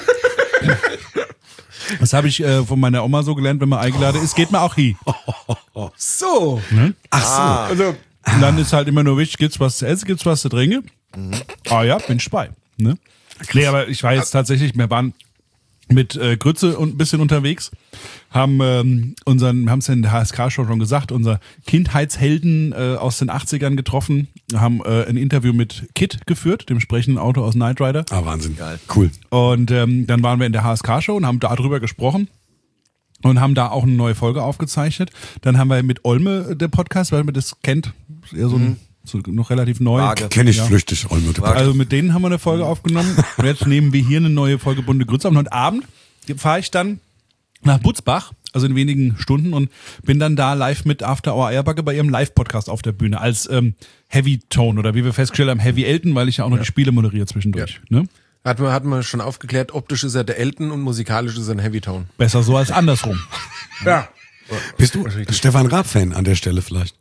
Das habe ich von meiner Oma so gelernt, wenn man eingeladen ist, geht man auch hin. So. Ach so. Also, Und dann ist halt immer nur wichtig, gibt's was zu essen, gibt's was zu trinken? Ah ja, bin ich bei. Ne? Nee, aber ich war jetzt tatsächlich, wir waren mit Grütze und ein bisschen unterwegs, haben es in der HSK-Show schon gesagt, unser Kindheitshelden aus den 80ern getroffen, haben ein Interview mit Kid geführt, dem sprechenden Autor aus Knight Rider. Ah, Wahnsinn. Geil. Cool. Und dann waren wir in der HSK-Show und haben darüber gesprochen und haben da auch eine neue Folge aufgezeichnet. Dann haben wir mit Olme der Podcast, weil man das kennt, ist eher so, so noch relativ neu. Vage. Kenne ich flüchtig, Olmo. Also mit denen haben wir eine Folge aufgenommen. Und jetzt nehmen wir hier eine neue Folge Bunte Grütze. Und heute Abend fahre ich dann nach Butzbach, also in wenigen Stunden, und bin dann da live mit After Hour Eierbacke bei ihrem Live-Podcast auf der Bühne als Heavy Tone oder wie wir festgestellt haben, Heavy Elton, weil ich ja auch noch die Spiele moderiere zwischendurch. Ne? Hat man schon aufgeklärt, optisch ist er der Elton und musikalisch ist er ein Heavy Tone. Besser so als andersrum. Ja. Bist du Stefan Raab-Fan an der Stelle vielleicht?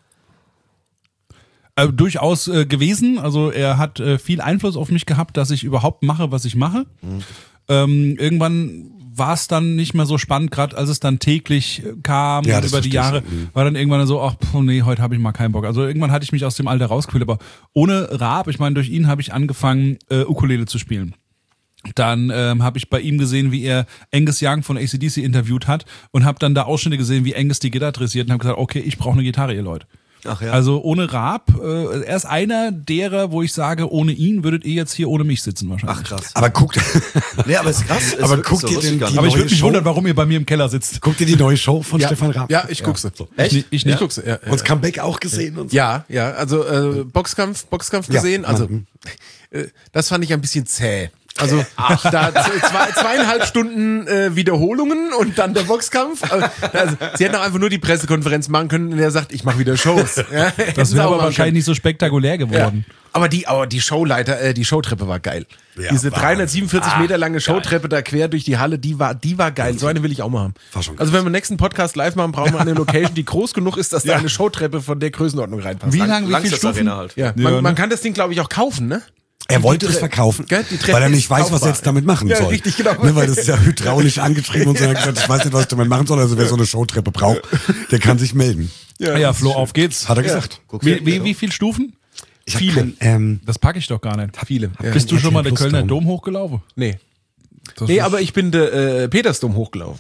Durchaus gewesen. Also er hat viel Einfluss auf mich gehabt, dass ich überhaupt mache, was ich mache. Irgendwann war es dann nicht mehr so spannend, gerade als es dann täglich kam Ja, und das über die verstehe Jahre, ich. war dann irgendwann so, ach nee, heute habe ich mal keinen Bock. Also irgendwann hatte ich mich aus dem Alter rausgefühlt, aber ohne Raab, ich meine, durch ihn habe ich angefangen, Ukulele zu spielen. Dann habe ich bei ihm gesehen, wie er Angus Young von AC/DC interviewt hat und habe dann da Ausschnitte gesehen, wie Angus die Gitarre dressiert und habe gesagt, okay, ich brauche eine Gitarre, ihr Leute. Ach ja. Also ohne Raab, er ist einer derer, wo ich sage, ohne ihn würdet ihr jetzt hier ohne mich sitzen wahrscheinlich. Ach krass. Aber guckt, Nee, aber ist krass. Ist Aber wirklich guck so, dir wusste ich den- gar die nicht. Aber ich neue würde mich Show- wundern, warum ihr bei mir im Keller sitzt. guckt ihr die neue Show von Stefan Raab? Ja, ich gucke sie. Echt? Ich Ich nicht. gucke sie, ja. Und das Comeback auch gesehen und so. Ja, also Boxkampf gesehen. Ja. Also das fand ich ein bisschen zäh. Also da 2,5 Stunden Wiederholungen und dann der Boxkampf. Also, sie hätten auch einfach nur die Pressekonferenz machen können, in der er sagt, ich mache wieder Shows. Ja, Das wäre aber wahrscheinlich nicht so spektakulär geworden. Aber die Showleiter, die Showtreppe war geil. Ja, Diese Wahnsinn. 347 Meter lange Showtreppe da quer durch die Halle, die war geil. So eine will ich auch mal haben. War schon Also wenn wir nächsten Podcast live machen, brauchen wir eine Location, die groß genug ist, dass da eine Showtreppe von der Größenordnung reinpasst. Wie lang, wie viel Langsess Stufen? Arena halt. Ja, Ja, ne? man kann das Ding, glaube ich, auch kaufen, ne? Er wollte es verkaufen, Gell, die Treppe weil er ist nicht weiß, was kaufbar. er jetzt damit machen Ja, soll. richtig, genau. Ne, weil das ist ja hydraulisch angetrieben und so. Er hat gesagt, ich weiß nicht, was ich damit machen soll. Also wer so eine Showtreppe braucht, der kann sich melden. Ja, Flo, auf geht's. Hat er gesagt. Wie viel Stufen? Ich hab Viele. Das packe ich doch gar nicht. Viele. Ja. Bist du schon mal der Plus Kölner Dom. Dom hochgelaufen? Nee. Das Nee, ist- aber ich bin der Petersdom hochgelaufen.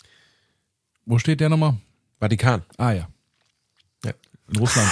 Wo steht der nochmal? Vatikan. Ah ja, Ja. in Russland.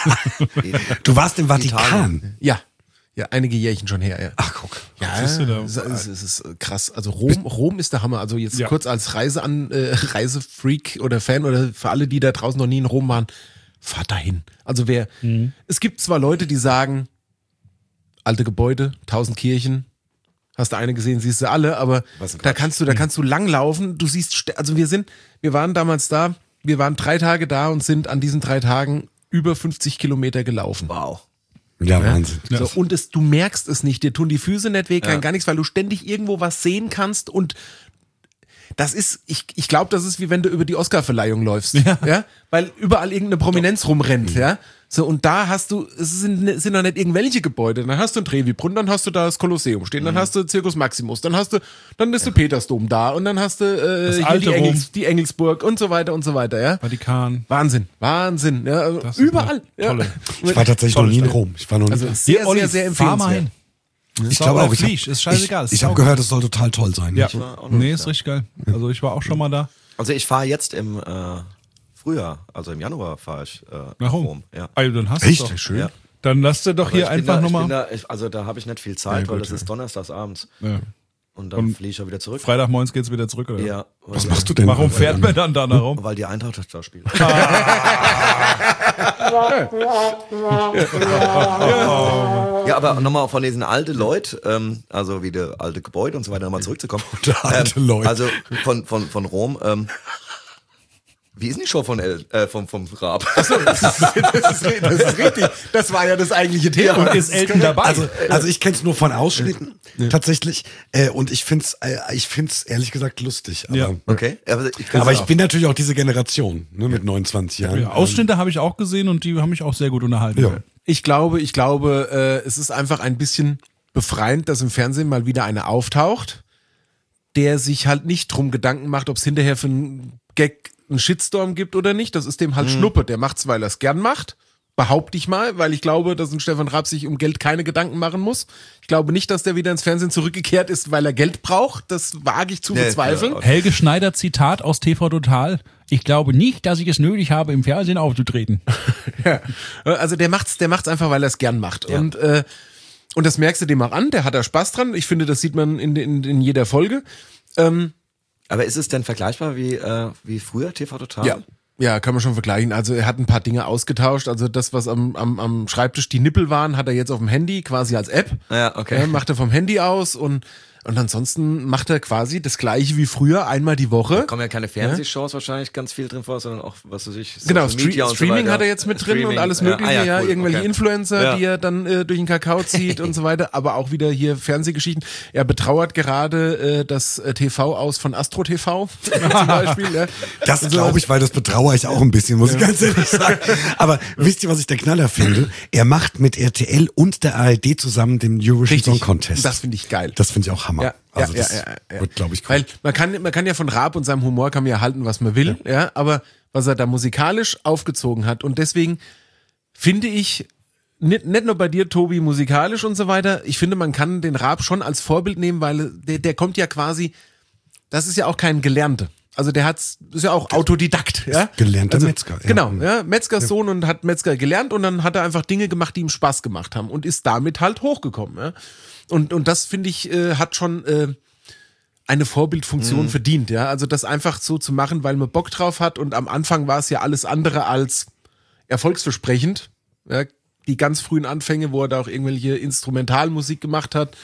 Du warst im Vatikan. Ja. Ja, einige Jährchen schon her, ja. Ach, guck. Ja, siehst du da? es ist krass. Also Rom ist der Hammer. Also jetzt Ja. kurz als Reisefreak oder Fan oder für alle, die da draußen noch nie in Rom waren, fahrt dahin. Also es gibt zwar Leute, die sagen, alte Gebäude, 1000 Kirchen, hast du eine gesehen, siehst du alle, aber da kannst du langlaufen. Du siehst, also wir waren damals da, wir waren 3 Tage da und sind an diesen 3 Tagen über 50 Kilometer gelaufen. Wow. Ja, Wahnsinn. So, und du merkst es nicht, dir tun die Füße nicht weh, gar nichts, weil du ständig irgendwo was sehen kannst und das ist, ich glaube, das ist wie wenn du über die Oscarverleihung läufst, ja, weil überall irgendeine Prominenz rumrennt, ja, so und da hast du, es sind noch nicht irgendwelche Gebäude, dann hast du ein Trevi-Brunnen, dann hast du da das Kolosseum stehen, dann hast du Circus Maximus, dann ist der Petersdom da und dann hast du hier alte Rom. die Engelsburg und so weiter, ja. Vatikan. Wahnsinn, ja, also Das ist überall, eine tolle- ja. Ich war tatsächlich noch nie in Stadt. Rom. Ich war noch nie. Also sehr, Olli, sehr, sehr fahr mal empfehlenswert. hin. ich glaube auch, Flieg, ist scheißegal. ich habe gehört, es soll total toll sein. Ja, auch noch nee, nicht ist da. richtig geil. Also ich war auch schon mal da. Also ich fahre jetzt im Frühjahr, also im Januar fahre ich Nach Rom. Rom. Ja. Also dann hast du Echt? doch. Schön. Ja. Dann lass dir doch Aber hier ich bin einfach da, nochmal. also da habe ich nicht viel Zeit, Ja, weil gut, das ist donnerstags abends. Ja. Und dann fliege ich ja wieder zurück. Freitagmorgens geht's wieder zurück, oder? Ja. Was machst du denn? Warum fährt man dann da nach Rom? Weil die Eintracht da spielt. Ja, aber nochmal von diesen alten Leuten, also wie der alte Gebäude und so weiter, nochmal zurückzukommen. Alte Leute. Also von Rom, wie ist denn die Show vom Raab? Das ist richtig. Das war ja das eigentliche Thema. Und ist Elton dabei? Also ich kenne es nur von Ausschnitten tatsächlich und ich find's ehrlich gesagt lustig. Aber, Ja. Okay. aber ich bin natürlich auch diese Generation ne, mit 29 Jahren. Ja, Ausschnitte habe ich auch gesehen und die haben mich auch sehr gut unterhalten. Ja. Ich glaube, es ist einfach ein bisschen befreiend, dass im Fernsehen mal wieder einer auftaucht, der sich halt nicht drum Gedanken macht, ob es hinterher für einen Gag einen Shitstorm gibt oder nicht. Das ist dem halt Schnuppe. Der macht's, weil er es gern macht. Behaupte ich mal, weil ich glaube, dass ein Stefan Raab sich um Geld keine Gedanken machen muss. Ich glaube nicht, dass der wieder ins Fernsehen zurückgekehrt ist, weil er Geld braucht. Das wage ich zu Nee, bezweifeln. klar. Helge Schneider, Zitat aus TV Total. Ich glaube nicht, dass ich es nötig habe, im Fernsehen aufzutreten. Ja. Also der macht's einfach, weil er es gern macht. Ja. Und das merkst du dem auch an, der hat da Spaß dran. Ich finde, das sieht man in jeder Folge. Aber ist es denn vergleichbar wie früher TV Total? Ja. Ja, kann man schon vergleichen. Also er hat ein paar Dinge ausgetauscht. Also das, was am Schreibtisch die Nippel waren, hat er jetzt auf dem Handy quasi als App. Ja, okay. Macht er vom Handy aus und Und ansonsten macht er quasi das Gleiche wie früher, einmal die Woche. Da kommen ja keine Fernsehshows wahrscheinlich ganz viel drin vor, sondern auch, was weiß ich, Genau, Social Media und Streaming so weiter. hat er jetzt mit drin und alles Mögliche, cool, irgendwelche okay. Influencer, die er dann durch den Kakao zieht und so weiter, aber auch wieder hier Fernsehgeschichten. Er betrauert gerade das TV aus von Astro TV zum Beispiel. Ja. Das glaube ich, weil das betrauere ich auch ein bisschen, muss ich ganz ehrlich sagen. Aber wisst ihr, was ich der Knaller finde? Er macht mit RTL und der ARD zusammen den Eurovision Song Contest. Das finde ich geil. Das finde ich auch Hammer. Ja, also ja, das ja. wird, glaube ich, cool. Weil man kann ja von Raab und seinem Humor kann man ja halten, was man will, ja, aber was er da musikalisch aufgezogen hat und deswegen finde ich, nicht nur bei dir, Tobi, musikalisch und so weiter, ich finde, man kann den Raab schon als Vorbild nehmen, weil der kommt ja quasi, das ist ja auch kein Gelernte. Also ist ja auch Autodidakt, ja. Gelernter Metzger. Ja. Genau, ja, Metzgerssohn und hat Metzger gelernt und dann hat er einfach Dinge gemacht, die ihm Spaß gemacht haben und ist damit halt hochgekommen, ja. Und das, finde ich, hat schon eine Vorbildfunktion verdient, ja. Also das einfach so zu machen, weil man Bock drauf hat und am Anfang war es ja alles andere als erfolgsversprechend, ja. Die ganz frühen Anfänge, wo er da auch irgendwelche Instrumentalmusik gemacht hat.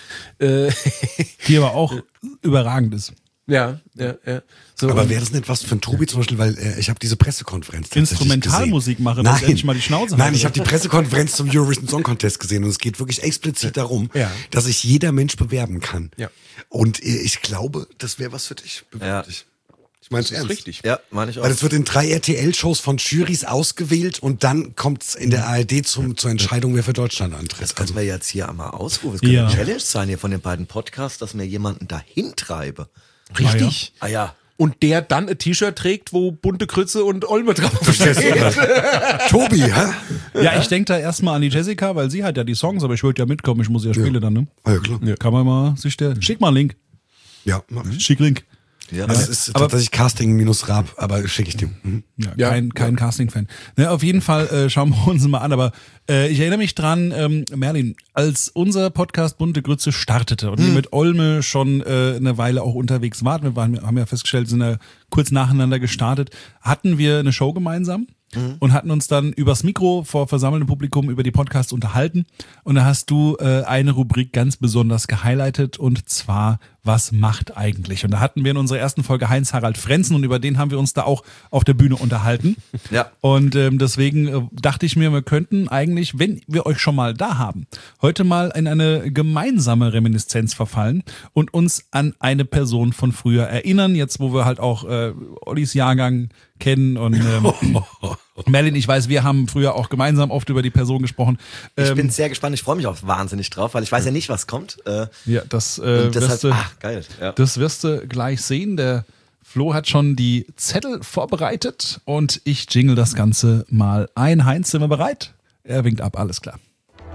Die aber auch überragend ist. Ja. So, Aber wäre das nicht was für ein Tobi zum Beispiel, weil ich habe diese Pressekonferenz tatsächlich Instrumentalmusik gesehen. machen, dass endlich mal die Schnauze Nein, halten. ich habe die Pressekonferenz zum Eurovision Song Contest gesehen und es geht wirklich explizit darum, dass sich jeder Mensch bewerben kann. Ja. Und ich glaube, das wäre was für dich. Bewerb dich. Ich meine es ernst. richtig. Ja, meine ich auch. Weil es wird in 3 RTL-Shows von Jurys ausgewählt und dann kommt es in der ARD zur Entscheidung, wer für Deutschland antritt. Das können wir jetzt hier einmal ausrufen. Es könnte Ja. eine Challenge sein hier von den beiden Podcasts, dass mir jemanden dahin treibe. Richtig. Ah ja. Und der dann ein T-Shirt trägt, wo bunte Grütze und Olme drauf steht. Tobi, hä? Ja, ich denke da erstmal an die Jessica, weil sie hat ja die Songs, aber ich würde ja mitkommen, ich muss ja spielen dann, ne? Ah, ja, klar. Kann man mal schick mal einen Link. Ja, mach ich. Schick Link. Ja. Also es ist tatsächlich Casting-Rab, aber schicke ich dir. Mhm. Ja, kein Casting-Fan. Ne, auf jeden Fall schauen wir uns mal an, aber ich erinnere mich dran, Merlin, als unser Podcast Bunte Grütze startete und ihr mit Olme schon eine Weile auch unterwegs wart, haben ja festgestellt, sind ja kurz nacheinander gestartet, hatten wir eine Show gemeinsam und hatten uns dann übers Mikro vor versammeltem Publikum über die Podcasts unterhalten und da hast du eine Rubrik ganz besonders gehighlightet und zwar was macht eigentlich? Und da hatten wir in unserer ersten Folge Heinz-Harald Frenzen und über den haben wir uns da auch auf der Bühne unterhalten. Ja. Und deswegen dachte ich mir, wir könnten eigentlich, wenn wir euch schon mal da haben, heute mal in eine gemeinsame Reminiszenz verfallen und uns an eine Person von früher erinnern, jetzt wo wir halt auch Ollis Jahrgang kennen und Merlin, ich weiß, wir haben früher auch gemeinsam oft über die Person gesprochen. Ich bin sehr gespannt, ich freue mich auch wahnsinnig drauf, weil ich weiß ja nicht, was kommt. Ja, das Und deshalb, geil. Ja. Das wirst du gleich sehen. Der Flo hat schon die Zettel vorbereitet und ich jingle das Ganze mal ein. Heinz, sind wir bereit? Er winkt ab, alles klar.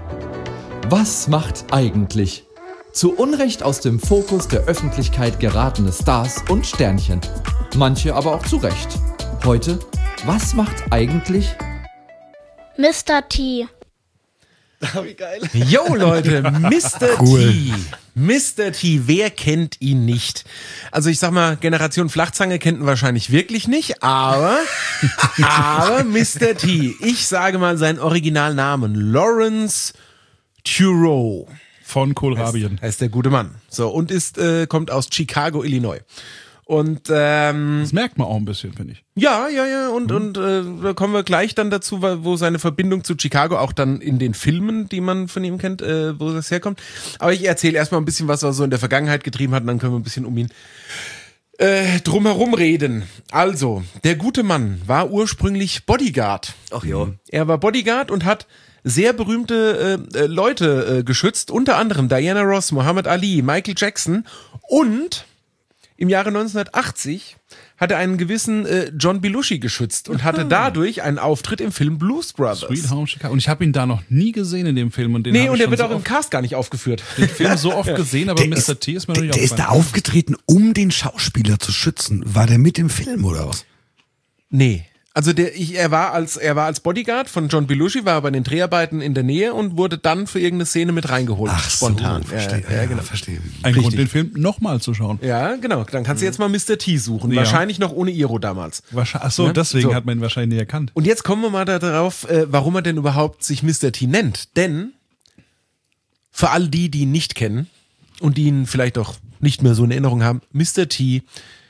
Was macht eigentlich? Zu Unrecht aus dem Fokus der Öffentlichkeit geratene Stars und Sternchen. Manche aber auch zu Recht. Heute, was macht eigentlich? Mr. T. Wie geil. Yo, Leute, Mr. Cool. T. Mr. T, wer kennt ihn nicht? Also ich sag mal, Generation Flachzange kennt ihn wahrscheinlich wirklich nicht, aber Mr. T, ich sage mal seinen Originalnamen, Lawrence Turow. Von Kohlrabien. Heißt der gute Mann. So, und kommt aus Chicago, Illinois. Und Das merkt man auch ein bisschen, finde ich. ja, und da kommen wir gleich dann dazu, wo seine Verbindung zu Chicago auch dann in den Filmen, die man von ihm kennt, wo das herkommt. Aber ich erzähle erstmal ein bisschen, was er so in der Vergangenheit getrieben hat, und dann können wir ein bisschen um ihn drumherum reden. Also, der gute Mann war ursprünglich Bodyguard. Ach jo. Er war Bodyguard und hat sehr berühmte Leute geschützt, unter anderem Diana Ross, Muhammad Ali, Michael Jackson und im Jahre 1980 hat er einen gewissen John Belushi geschützt und hatte dadurch einen Auftritt im Film Blues Brothers. Sweet Home Chicago. Und ich habe ihn da noch nie gesehen in dem Film. Und den Nee, hab und ich der schon wird so auch im oft, Cast gar nicht aufgeführt. den Film so oft gesehen, aber Mr. T ist mir noch nicht Der ist da aufgefallen. aufgetreten, um den Schauspieler zu schützen. War der mit im Film oder was? Nee. Also er war als Bodyguard von John Belushi, war aber in den Dreharbeiten in der Nähe und wurde dann für irgendeine Szene mit reingeholt. Spontan. So, verstehe. Ja, genau. Verstehe. Ein Grund, den Film nochmal zu schauen. Ja, genau. Dann kannst du jetzt mal Mr. T suchen. Ja. Wahrscheinlich noch ohne Iro damals. Achso, Ja, deswegen so. hat man ihn wahrscheinlich nicht erkannt. Und jetzt kommen wir mal darauf, warum er denn überhaupt sich Mr. T nennt. Denn für all die ihn nicht kennen und die ihn vielleicht auch nicht mehr so in Erinnerung haben, Mr. T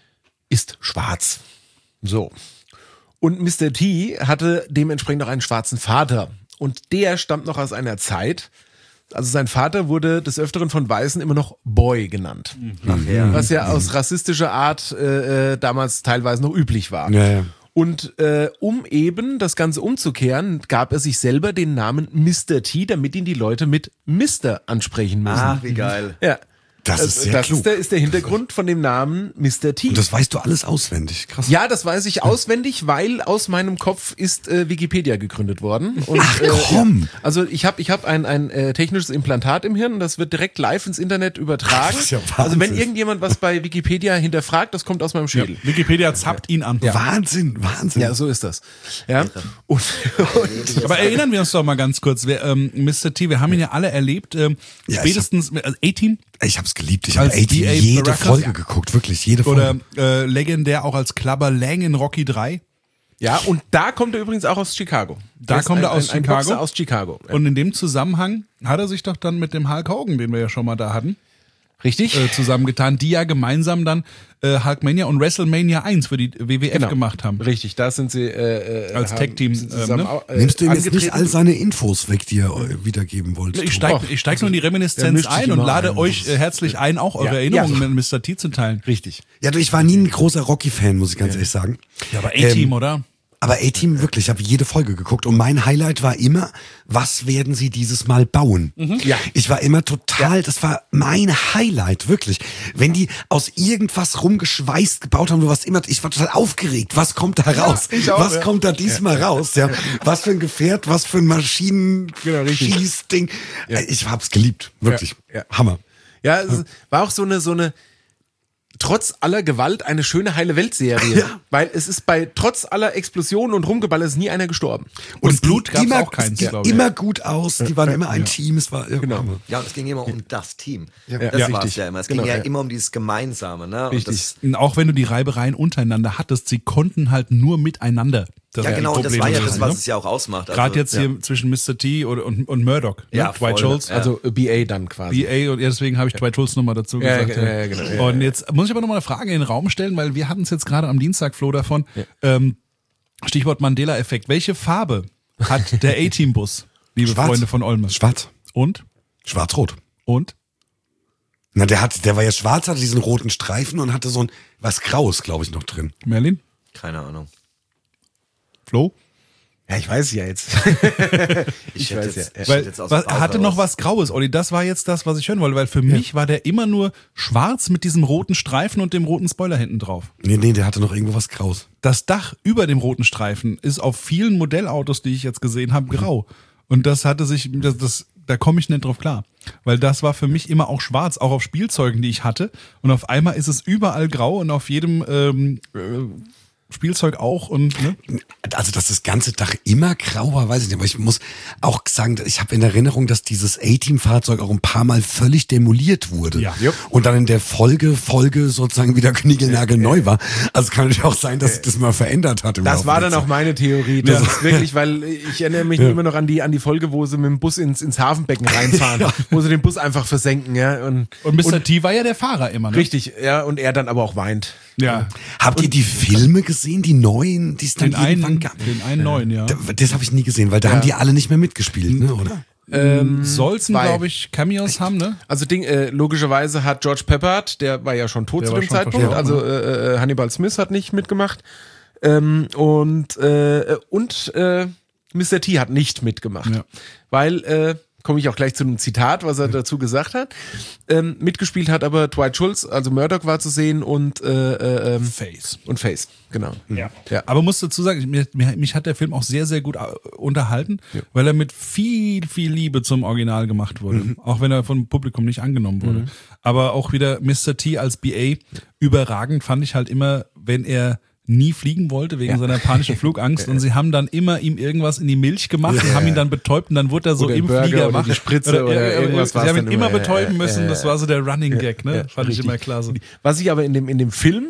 ist schwarz. So. Und Mr. T hatte dementsprechend auch einen schwarzen Vater. Und der stammt noch aus einer Zeit, also sein Vater wurde des Öfteren von Weißen immer noch Boy genannt. Was ja aus rassistischer Art damals teilweise noch üblich war. Ja, ja. Und um eben das Ganze umzukehren, gab er sich selber den Namen Mr. T, damit ihn die Leute mit Mr. ansprechen müssen. Ah, wie geil. Ja. Das ist sehr klug. Ist der Hintergrund von dem Namen Mr. T. Und das weißt du alles auswendig. Krass. Ja, das weiß ich auswendig, weil aus meinem Kopf ist Wikipedia gegründet worden. Und, Ach komm! Also ich hab ein technisches Implantat im Hirn und das wird direkt live ins Internet übertragen. Das ist ja also wenn Wahnsinn. irgendjemand was bei Wikipedia hinterfragt, das kommt aus meinem Schädel. Wikipedia zappt ihn an. Wahnsinn. Ja, so ist das. Ja. Und Aber erinnern wir uns doch mal ganz kurz, Mr. T, wir haben ihn ja alle erlebt, Ja, spätestens A-Team Ich hab's geliebt. Ich habe Als echt BA jede Baracus. Folge geguckt. Wirklich, jede Folge. oder legendär auch als Clubber Lang in Rocky 3. ja, und da kommt er übrigens auch aus Chicago. Da kommt er aus ein Chicago. Boxer aus Chicago. Und in dem Zusammenhang hat er sich doch dann mit dem Hulk Hogan, den wir ja schon mal da hatten, Richtig? zusammengetan, die ja gemeinsam dann Hulkmania und WrestleMania 1 für die WWF Genau. gemacht haben. Richtig, da sind sie Als haben Tag-Team, sie zusammen ne? Nimmst du ihm jetzt nicht angetreten. all seine Infos weg, die er wiedergeben wollte? Ich steig nur in die der Reminiszenz mischt sich ein und immer lade ein. euch herzlich ein, auch eure Ja. Erinnerungen Ja. mit Mr. T zu teilen. Richtig. Ja, du, ich war nie ein großer Rocky-Fan, muss ich ganz ehrlich sagen. Ja, aber A-Team, oder? Aber A-Team, wirklich, ich habe jede Folge geguckt und mein Highlight war immer, was werden sie dieses Mal bauen? Ja. Ich war immer total, das war mein Highlight, wirklich. Wenn die aus irgendwas rumgeschweißt gebaut haben, ich war total aufgeregt. Was kommt da raus? ich auch, Was ja. kommt da diesmal raus? Ja. Was für ein Gefährt, was für ein Maschinen-Schießding. Ich hab's geliebt, wirklich. Ja. Hammer. Ja, es war auch so eine trotz aller Gewalt eine schöne heile Weltserie, Ja. weil es ist trotz aller Explosionen und Rumgeballer ist nie einer gestorben. Und es Blut ging gab's immer, auch keins, es ging glaube ich. immer gut aus, die waren immer ein Team, es war Genau. Hammer. Ja, und es ging immer um das Team. Ja, Das war es richtig. ja immer. Es Genau, ging ja ja. immer um dieses Gemeinsame. Ne? Und Richtig. das, Und auch wenn du die Reibereien untereinander hattest, sie konnten halt nur miteinander. Das ja, war genau, die und das war Probleme ja das, lösen, was ne? es ja auch ausmacht. Also, Gerade jetzt ja. hier zwischen Mr. T und Murdoch, ne? Ja, Dwight voll, Schultz. ja. Also BA dann quasi. BA und ja, deswegen habe ich Dwight Schultz nochmal dazu Ja, gesagt. ja, genau, ja, Und jetzt muss ich aber nochmal eine Frage in den Raum stellen, weil wir hatten es jetzt gerade am Dienstag, Flo, davon. Stichwort Mandela-Effekt. Welche Farbe hat der A-Team-Bus, liebe Schwarz. Freunde von Olme? Schwarz. Und? Schwarz-rot. Und? Na, der war ja schwarz, hatte diesen roten Streifen und hatte so ein, was Graues, glaube ich, noch drin. Merlin? Keine Ahnung. Flo? Ja, ich weiß ja jetzt. Ich weiß hätte jetzt, ja. ich Weil hätte jetzt aus er dem Bauch hatte noch raus- was Graues, Olli. Das war jetzt das, was ich hören wollte, weil für mich war der immer nur schwarz mit diesem roten Streifen und dem roten Spoiler hinten drauf. Nee, der hatte noch irgendwo was Graues. Das Dach über dem roten Streifen ist auf vielen Modellautos, die ich jetzt gesehen habe, grau. Und das hatte sich, da komme ich nicht drauf klar. Weil das war für mich immer auch schwarz, auch auf Spielzeugen, die ich hatte. Und auf einmal ist es überall grau und auf jedem Spielzeug auch. Und ne? Also, dass das ganze Dach immer grau war, weiß ich nicht. Aber ich muss auch sagen, ich habe in Erinnerung, dass dieses A-Team-Fahrzeug auch ein paar Mal völlig demoliert wurde. Ja. Und dann in der Folge sozusagen wieder kniegelnagelneu war. Also es kann natürlich auch sein, dass sich das mal verändert hat. Im Das Laufe war der dann auch Zeit. meine Theorie. Das ist wirklich, weil ich erinnere mich immer noch an die Folge, wo sie mit dem Bus ins Hafenbecken reinfahren, wo sie den Bus einfach versenken, ja. Und Mr. T war ja der Fahrer immer, ne? richtig, ja, und er dann aber auch weint. Ja. Habt ihr die Filme gesehen, die neuen, die es dann Den irgendwann gab? einen neuen, ja. Das habe ich nie gesehen, weil da haben die alle nicht mehr mitgespielt, ne, oder? Sollten, zwei. glaube ich, Cameos haben, ne? Also logischerweise hat George Peppard, der war ja schon tot Der zu war dem schon Zeitpunkt, verstorben, also Hannibal Smith hat nicht mitgemacht und Mr. T hat nicht mitgemacht, Ja. weil komme ich auch gleich zu einem Zitat, was er dazu gesagt hat. Mitgespielt hat aber Dwight Schultz, also Murdoch war zu sehen und Face. und Face, genau. Ja. Ja. Aber muss dazu sagen, mich hat der Film auch sehr, sehr gut unterhalten, weil er mit viel, viel Liebe zum Original gemacht wurde. Auch wenn er vom Publikum nicht angenommen wurde. Aber auch wieder Mr. T als BA überragend fand ich halt immer, wenn er nie fliegen wollte wegen seiner panischen Flugangst und sie haben dann immer ihm irgendwas in die Milch gemacht und haben ihn dann betäubt und dann wurde er so Oder im Burger Flieger oder wach. die Spritze oder irgendwas Sie war's haben ihn dann immer immer, betäuben müssen, das war so der Running Gag, ne? Fand ich richtig. immer klasse. Was ich aber in dem Film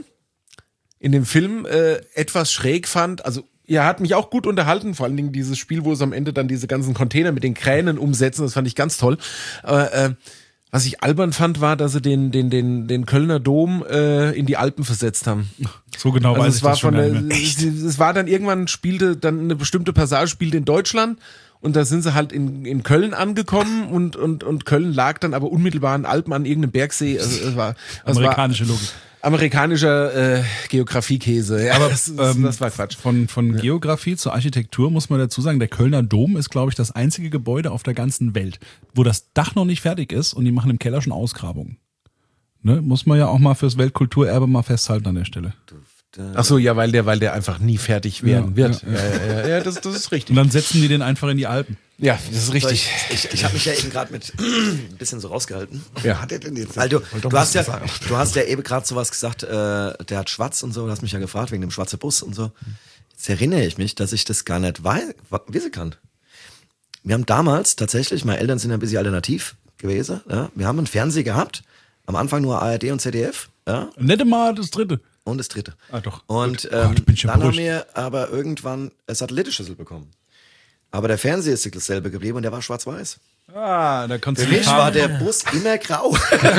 etwas schräg fand, also ja, hat mich auch gut unterhalten, vor allen Dingen dieses Spiel, wo es am Ende dann diese ganzen Container mit den Kränen umsetzen, das fand ich ganz toll. Aber Was ich albern fand, war, dass sie den Kölner Dom in die Alpen versetzt haben. So genau Also weiß es ich war das schon von gar der, nicht mehr. es war dann irgendwann spielte dann eine bestimmte Passage spielte in Deutschland und da sind sie halt in Köln angekommen und Köln lag dann aber unmittelbar in Alpen an irgendeinem Bergsee. Also es war Amerikanische Logik. Amerikanischer Geografiekäse. Ja, Aber das war Quatsch. Von Geografie zur Architektur muss man dazu sagen, der Kölner Dom ist, glaube ich, das einzige Gebäude auf der ganzen Welt, wo das Dach noch nicht fertig ist und die machen im Keller schon Ausgrabungen. Ne? Muss man ja auch mal fürs Weltkulturerbe mal festhalten an der Stelle. Ach so, ja, weil der einfach nie fertig werden wird. Ja, das ist richtig. Und dann setzen die den einfach in die Alpen. Ja, das ist richtig. Ich habe mich ja eben gerade mit ein bisschen so rausgehalten. Ja. Hat er denn jetzt? Also, du hast ja eben gerade sowas gesagt, der hat schwarz und so, du hast mich ja gefragt wegen dem schwarzen Bus und so. Jetzt erinnere ich mich, dass ich das gar nicht wissen kann. Wir haben damals tatsächlich, meine Eltern sind ja ein bisschen alternativ gewesen, ja? Wir haben einen Fernseher gehabt, am Anfang nur ARD und ZDF, ja? Nette mal das dritte. Und das dritte. Ah, doch. Und Gut. Bin ich ja dann haben beruhigt. wir aber irgendwann eine Satellitenschüssel bekommen. Aber der Fernseher ist dasselbe geblieben und der war schwarz-weiß. Ah, da kannst Für mich war der Bus immer grau.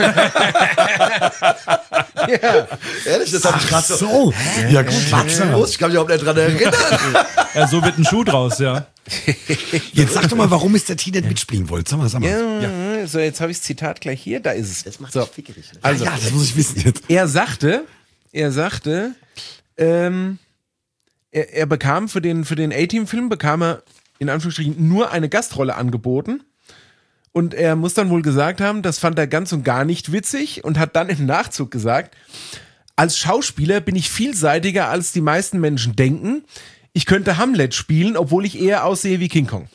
Ehrlich, das habe ich gerade So, ja gut, schwarzer Bus, ich kann mich überhaupt nicht dran erinnern. Ja, so wird ein Schuh draus, ja. Jetzt sag doch mal, warum Mr. T nicht mitspielen wollte. Sag mal. Ja. So, jetzt habe ich das Zitat gleich hier, da ist es. Das macht so. mich fickerig. Ne? Also, Ja, das muss ich wissen jetzt. er sagte, er bekam für den A-Team-Film bekam er in Anführungsstrichen nur eine Gastrolle angeboten. Und er muss dann wohl gesagt haben, das fand er ganz und gar nicht witzig und hat dann im Nachzug gesagt, als Schauspieler bin ich vielseitiger, als die meisten Menschen denken. Ich könnte Hamlet spielen, obwohl ich eher aussehe wie King Kong.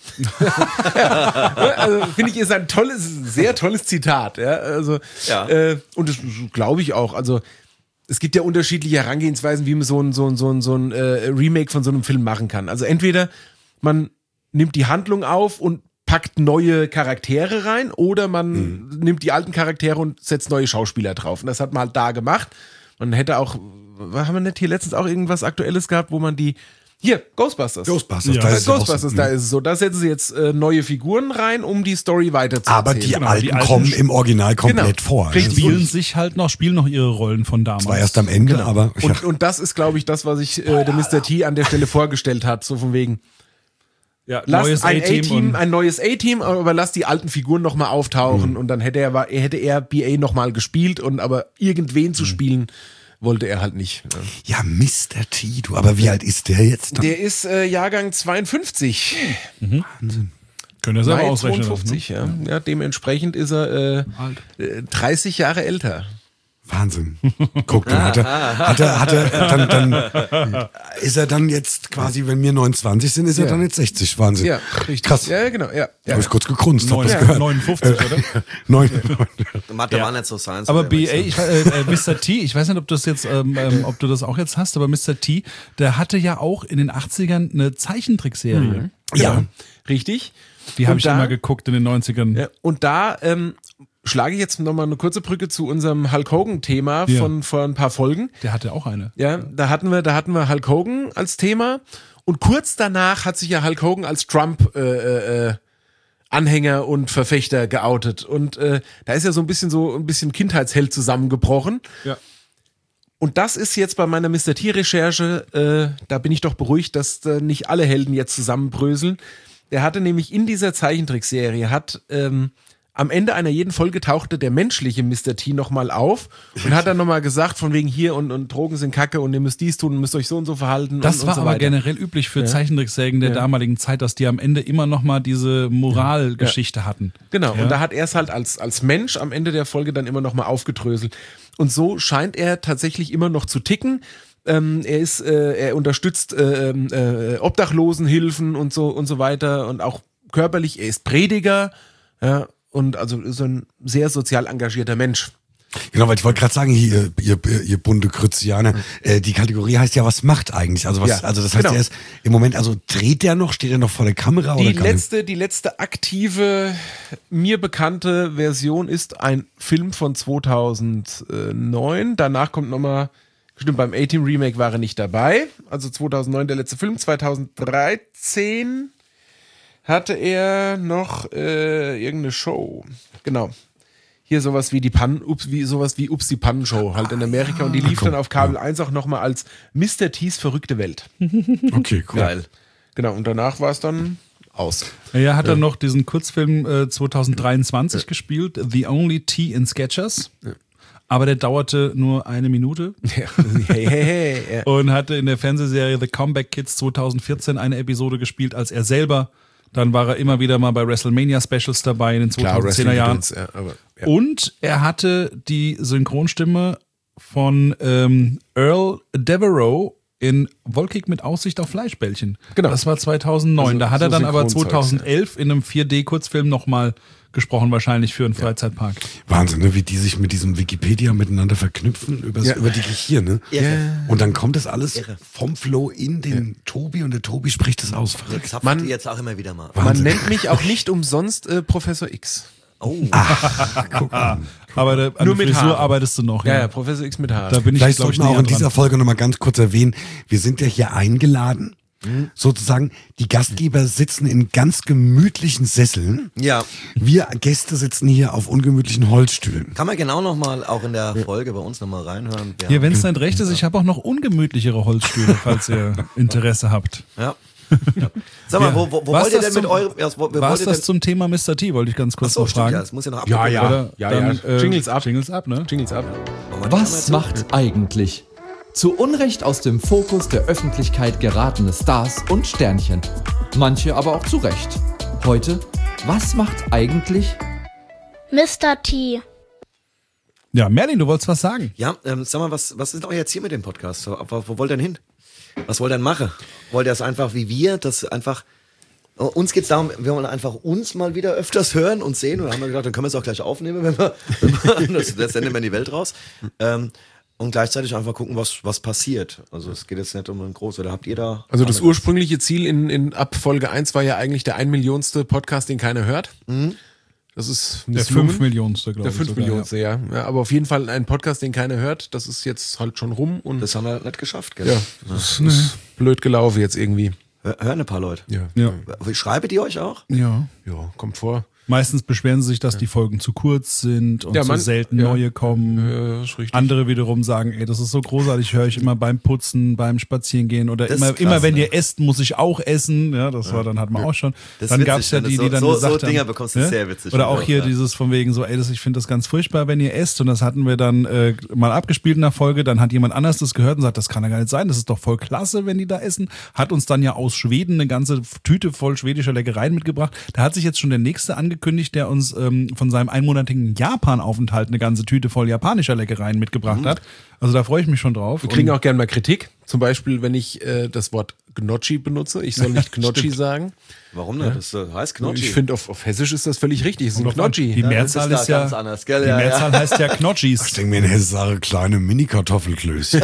Also finde ich, ist ein sehr tolles Zitat. Ja, also, Ja. Und das glaube ich auch. Also es gibt ja unterschiedliche Herangehensweisen, wie man so ein Remake von so einem Film machen kann. Also entweder man nimmt die Handlung auf und packt neue Charaktere rein oder man nimmt die alten Charaktere und setzt neue Schauspieler drauf. Und das hat man halt da gemacht. Man hätte auch, haben wir nicht hier letztens auch irgendwas Aktuelles gehabt, wo man Ghostbusters. Ghostbusters, Ja. da ist es Ghostbusters, auch so. da ist es so. Da setzen sie jetzt neue Figuren rein, um die Story weiterzuerzählen. Aber die Genau, alten die alten kommen im Original komplett Genau. vor. Richtig. Ne? Spielen noch ihre Rollen von damals. Das war erst am Ende, aber ja. Und das ist, glaube ich, das, was sich der Mr. T an der Stelle vorgestellt hat. So von wegen, Ja, lass neues ein A-Team und ein neues A-Team, aber lass die alten Figuren nochmal auftauchen. Und dann hätte er BA nochmal gespielt, aber irgendwen zu spielen, wollte er halt nicht. Ja, Mr. T, du, aber wie alt ist der jetzt? Der ist Jahrgang 52. können wir selber Mai ausrechnen. 52, ja. Dementsprechend ist er 30 Jahre älter. Wahnsinn. Guck, dann dann ist er dann jetzt quasi, wenn wir 29 sind, ist er Ja. dann jetzt 60. Wahnsinn. Ja, richtig. Krass. Ja, genau. Ja, Habe ich kurz gegrunzt, hab das Ne? gehört. 59, oder? 9. Mathe war nicht so Science. Aber BA, Mr. T, ich weiß nicht, ob das jetzt, ob du das auch jetzt hast, aber Mr. T, der hatte ja auch in den 80ern eine Zeichentrickserie. Ja. Richtig. Die habe Und ich da- immer geguckt in den 90ern. Ja, und da schlage ich jetzt nochmal eine kurze Brücke zu unserem Hulk Hogan-Thema Ja. von vor ein paar Folgen. Der hatte auch eine. Ja, da hatten wir Hulk Hogan als Thema und kurz danach hat sich ja Hulk Hogan als Trump Anhänger und Verfechter geoutet und da ist ja so ein bisschen Kindheitsheld zusammengebrochen. Ja. Und das ist jetzt bei meiner Mr. T-Recherche, da bin ich doch beruhigt, dass nicht alle Helden jetzt zusammenbröseln. Der hatte nämlich in dieser Zeichentrickserie, am Ende einer jeden Folge tauchte der menschliche Mr. T nochmal auf und hat dann nochmal gesagt, von wegen hier und Drogen sind Kacke und ihr müsst dies tun und müsst euch so und so verhalten. Das und war so aber weiter. generell üblich für Zeichentrickserien der damaligen Zeit, dass die am Ende immer noch mal diese Moralgeschichte hatten. Genau, Ja. und da hat er es halt als Mensch am Ende der Folge dann immer nochmal aufgedröselt. Und so scheint er tatsächlich immer noch zu ticken. Er unterstützt Obdachlosenhilfen und so weiter und auch körperlich. Er ist Prediger, ja, und also ist ein sehr sozial engagierter Mensch. Genau, weil ich wollte gerade sagen, hier, ihr bunte Krützianer, die Kategorie heißt ja, was macht eigentlich? Also Ja, also das heißt, genau. er ist im Moment, also dreht der noch, steht er noch vor der Kamera Die oder gar nicht? letzte aktive, mir bekannte Version ist ein Film von 2009. Danach kommt nochmal, stimmt, beim A-Team Remake war er nicht dabei. Also 2009 der letzte Film. 2013 hatte er noch irgendeine Show. Genau. hier sowas wie die Ups die Pannenshow halt in Amerika und die lief dann auf Kabel 1 auch nochmal als Mr. T's verrückte Welt. Okay, cool. Geil. Genau, und danach war es dann aus. Er hat dann noch diesen Kurzfilm 2023 gespielt, The Only Tea in Sketchers. Aber der dauerte nur 1 Minute. Hey. Und hatte in der Fernsehserie The Comeback Kids 2014 eine Episode gespielt, als er selber. Dann war er immer wieder mal bei WrestleMania Specials dabei in den 2010er Jahren. Ja. Und er hatte die Synchronstimme von Earl Devereaux in Wolkig mit Aussicht auf Fleischbällchen. Genau. Das war 2009. Also Da hat er so dann aber Synchronzeugs, 2011 in einem 4D-Kurzfilm nochmal gesprochen, wahrscheinlich für einen Freizeitpark. Wahnsinn, ne? Wie die sich mit diesem Wikipedia miteinander verknüpfen über die Gehirne. Und dann kommt das alles vom Flo in den Tobi und der Tobi spricht es aus. Das zapft die jetzt auch immer wieder mal. Man nennt mich auch nicht umsonst Professor X. Oh. Guck an. Aber an Nur der mit Frisur Haaren. arbeitest du noch. Ja, Professor X mit Haaren. Da bin ich, Vielleicht glaube ich, sollten wir auch näher in dieser dran. Folge nochmal ganz kurz erwähnen, wir sind ja hier eingeladen. Sozusagen, die Gastgeber sitzen in ganz gemütlichen Sesseln. Ja. Wir Gäste sitzen hier auf ungemütlichen Holzstühlen. Kann man genau nochmal auch in der Folge bei uns nochmal reinhören. Hier, wenn es nicht recht ist, ich habe auch noch ungemütlichere Holzstühle, falls ihr Interesse habt. Ja. Sag mal, wo wollt ihr denn mit eurem... War es das zum Thema Mr. T, wollte ich ganz kurz noch fragen. Ja, das muss ja noch Ja, abgebildet ja. werden. Oder dann, Jingles ab. Jingles ab, ne? Jingles ab. Was macht eigentlich zu Unrecht aus dem Fokus der Öffentlichkeit geratene Stars und Sternchen? Manche aber auch zu Recht. Heute, was macht eigentlich... Mr. T. Ja, Merlin, du wolltest was sagen. Ja, sag mal, was ist euer Ziel mit dem Podcast? Wo wollt ihr denn hin? Was wollt ihr denn machen? Wollt ihr das einfach wie wir, das einfach... Uns geht's darum, wir wollen einfach uns mal wieder öfters hören und sehen. Und dann haben wir gedacht, dann können wir es auch gleich aufnehmen, wenn wir das senden wir in die Welt raus. Und gleichzeitig einfach gucken, was passiert. Also es geht jetzt nicht um ein groß, oder habt ihr da... Also das ursprüngliche Ziel in ab Folge 1 war ja eigentlich der 1 Millionste Podcast, den keiner hört. Das ist Der 5 Millionste, glaube Der ich. 5 sogar, Millionste, ja. Aber auf jeden Fall ein Podcast, den keiner hört. Das ist jetzt halt schon rum. Und Das haben wir nicht geschafft, gell? ja, das ist blöd gelaufen jetzt irgendwie. Hören ein paar Leute. Ja. Schreibt ihr euch auch? Ja. Ja, kommt vor. Meistens beschweren sie sich, dass die Folgen zu kurz sind und so selten neue kommen. Ist richtig. Andere wiederum sagen, ey, das ist so großartig, höre ich immer beim Putzen, beim Spazierengehen oder Das immer, ist krass, wenn ne? ihr esst, muss ich auch essen. Ja, das war dann hat man auch schon. Das ist Dann witzig, gab's ja wenn die, du die dann so gesagt Dinger haben, bekommst du ne? sehr witzig. Oder auch hier Ja. dieses von wegen so, ey, ich finde das ganz furchtbar, wenn ihr esst. Und das hatten wir dann mal abgespielt in der Folge. Dann hat jemand anders das gehört und sagt, das kann ja gar nicht sein. Das ist doch voll klasse, wenn die da essen. Hat uns dann ja aus Schweden eine ganze Tüte voll schwedischer Leckereien mitgebracht. Da hat sich jetzt schon der Nächste angekündigt, der uns von seinem einmonatigen Japan-Aufenthalt eine ganze Tüte voll japanischer Leckereien mitgebracht hat. Also da freue ich mich schon drauf. Wir kriegen auch gerne mal Kritik. Zum Beispiel, wenn ich das Wort Gnocchi benutze. Ich soll nicht Gnocchi sagen. Warum nicht? Das heißt Gnocchi. Ich finde, auf Hessisch ist das völlig richtig. Es ist ein Gnocchi. Die Mehrzahl das ist da ja ganz anders, gell? Die Ja, Mehrzahl heißt ja Knotschis. Ich denke mir in Hesse Sache kleine Mini-Kartoffelklößchen.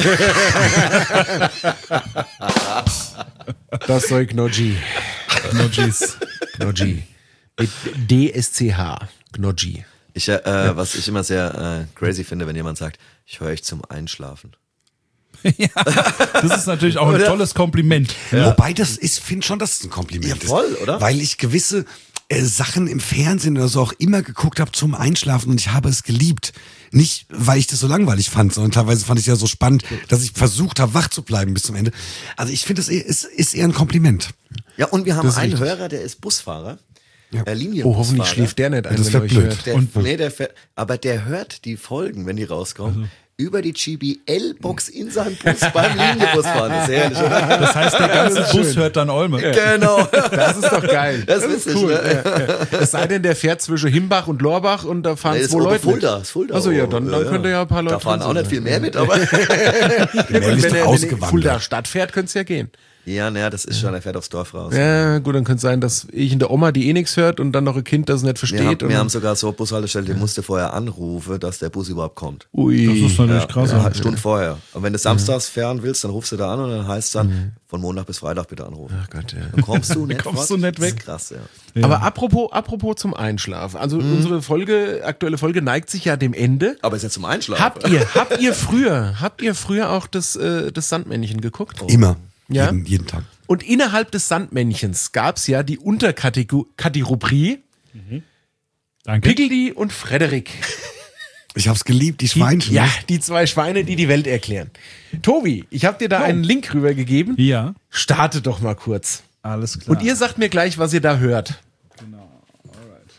Das soll Gnocchi. Knotschis. Gnocchi. Mit DSCH. Gnocchi. Was ich immer sehr crazy finde, wenn jemand sagt, ich höre euch zum Einschlafen. Das ist natürlich auch ein tolles Kompliment. Wobei finde schon, dass es ein Kompliment Ja, voll, ist. oder? Weil ich gewisse Sachen im Fernsehen oder so auch immer geguckt habe zum Einschlafen und ich habe es geliebt. Nicht, weil ich das so langweilig fand, sondern teilweise fand ich es ja so spannend, dass ich versucht habe, wach zu bleiben bis zum Ende. Also ich finde, es ist eher ein Kompliment. Ja, und wir haben Das ist einen richtig. Hörer, der ist Busfahrer. Ja. Linienbusfahrer. Oh, hoffentlich schläft der nicht ein, Das wenn wär er euch blöd. hört. Aber der hört die Folgen, wenn die rauskommen, über die GBL-Box in seinem Bus beim Linienbusfahren. Das ist herrlich, oder? Das heißt, der ganze Bus hört dann Olme. Genau. Das ist doch geil. Das ist witzig, cool. ne? Ja. Es sei denn, der fährt zwischen Himbach und Lorbach und da fahren Nee, das 2 ist Leute. Fulda. Das ist Fulda. Also ja, dann könnt ihr ja ein paar Leute Da fahren drin auch nicht sein. viel mehr mit, aber... Mehr ist doch ausgewandert. Fulda Stadt fährt, könnte es ja gehen. Ja, naja, das ist schon, er fährt aufs Dorf raus. Ja, gut, dann könnte es sein, dass ich in der Oma, die nichts hört und dann noch ein Kind, das es nicht versteht. Wir haben sogar so Bushaltestellen, die musste vorher anrufen, dass der Bus überhaupt kommt. Ui. Das ist natürlich krass. Eine Stunde vorher. Und wenn du samstags fahren willst, dann rufst du da an und dann heißt es dann, von Montag bis Freitag bitte anrufen. Ach Gott, ja. Dann kommst du nicht Kommst fort. du nicht weg? Das ist krass, ja. Aber apropos zum Einschlafen. Also unsere aktuelle Folge neigt sich ja dem Ende. Aber ist ja zum Einschlafen. Habt ihr früher auch das Sandmännchen geguckt? Immer. Ja? Jeden Tag. Und innerhalb des Sandmännchens gab es ja die Unterkategorie Danke. Piggledy und Frederik. Ich hab's geliebt, die Schweinchen. Ja, die 2 Schweine, die die Welt erklären. Tobi, ich habe dir da einen Link rübergegeben. Ja. Starte doch mal kurz. Alles klar. Und ihr sagt mir gleich, was ihr da hört. Genau. Alright.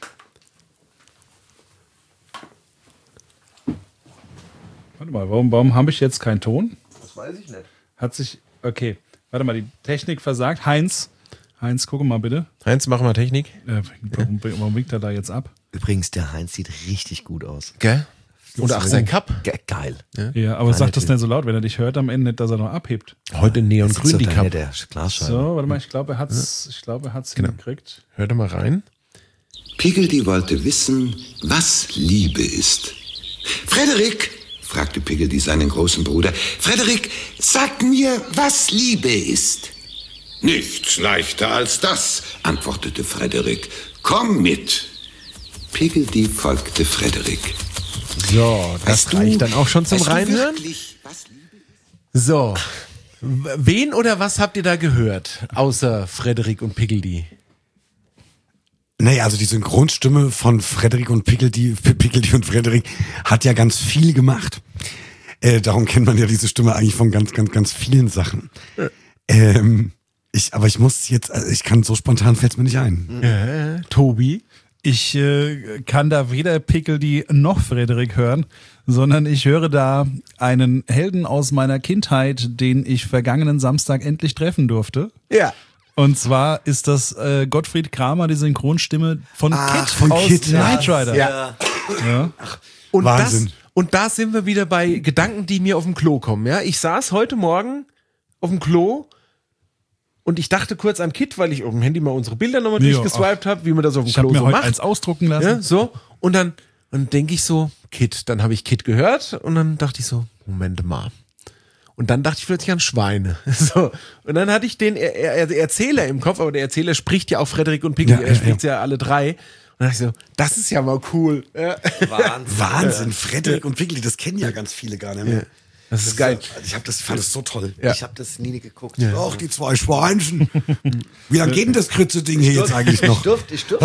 Warte mal, warum habe ich jetzt keinen Ton? Das weiß ich nicht. Hat sich. Okay. Warte mal, die Technik versagt. Heinz, gucke mal bitte. Heinz, mach mal Technik. Warum winkt er da jetzt ab? Übrigens, der Heinz sieht richtig gut aus. Gell? Und ach, sein Cup. Geil. Ja, aber sag das nicht so laut, wenn er dich hört am Ende nicht, dass er noch abhebt. Heute Neongrün die Cup. Der Glasscheibe. So, warte mal, ich glaube, er hat's hingekriegt. Hört mal rein. Piggledy wollte wissen, was Liebe ist. Frederik, fragte Piggledy seinen großen Bruder, Frederik, sag mir, was Liebe ist. Nichts leichter als das, antwortete Frederik. Komm mit. Piggledy folgte Frederik. So, das reicht dann auch schon zum Reinhören. So, wen oder was habt ihr da gehört, außer Frederik und Piggledy? Naja, also die Synchronstimme von Frederik und Piggledy und Frederik hat ja ganz viel gemacht. Darum kennt man ja diese Stimme eigentlich von ganz vielen Sachen. Aber ich muss jetzt, ich kann so spontan, fällt's mir nicht ein. Tobi? Ich kann da weder Piggledy noch Frederik hören, sondern ich höre da einen Helden aus meiner Kindheit, den ich vergangenen Samstag endlich treffen durfte. Ja. Und zwar ist das Gottfried Kramer, die Synchronstimme von Kid aus Knight Rider. Ja. Und Wahnsinn. Und da sind wir wieder bei Gedanken, die mir auf dem Klo kommen. Ja, ich saß heute Morgen auf dem Klo und ich dachte kurz an Kid, weil ich auf dem Handy mal unsere Bilder nochmal durchgeswiped habe, wie man das auf dem Ich Klo habe mir so heute macht. eins ausdrucken lassen. Ja, so. Und dann denke ich so, Kid. Dann habe ich Kid gehört und dann dachte ich so, Moment mal. Und dann dachte ich plötzlich an Schweine. So. Und dann hatte ich den Erzähler im Kopf, aber der Erzähler spricht ja auch Frederik und Piggledy, er spricht ja alle 3. Und dann dachte ich so, das ist ja mal cool. Ja. Wahnsinn, Frederik und Piggledy, das kennen ja ganz viele gar nicht mehr. Das ist geil. Ich fand das so toll. Ja. Ich habe das nie geguckt. Ach, die 2 Schweinchen. Wie lange geht denn das Kritze-Ding hier jetzt eigentlich noch? Ich durfte.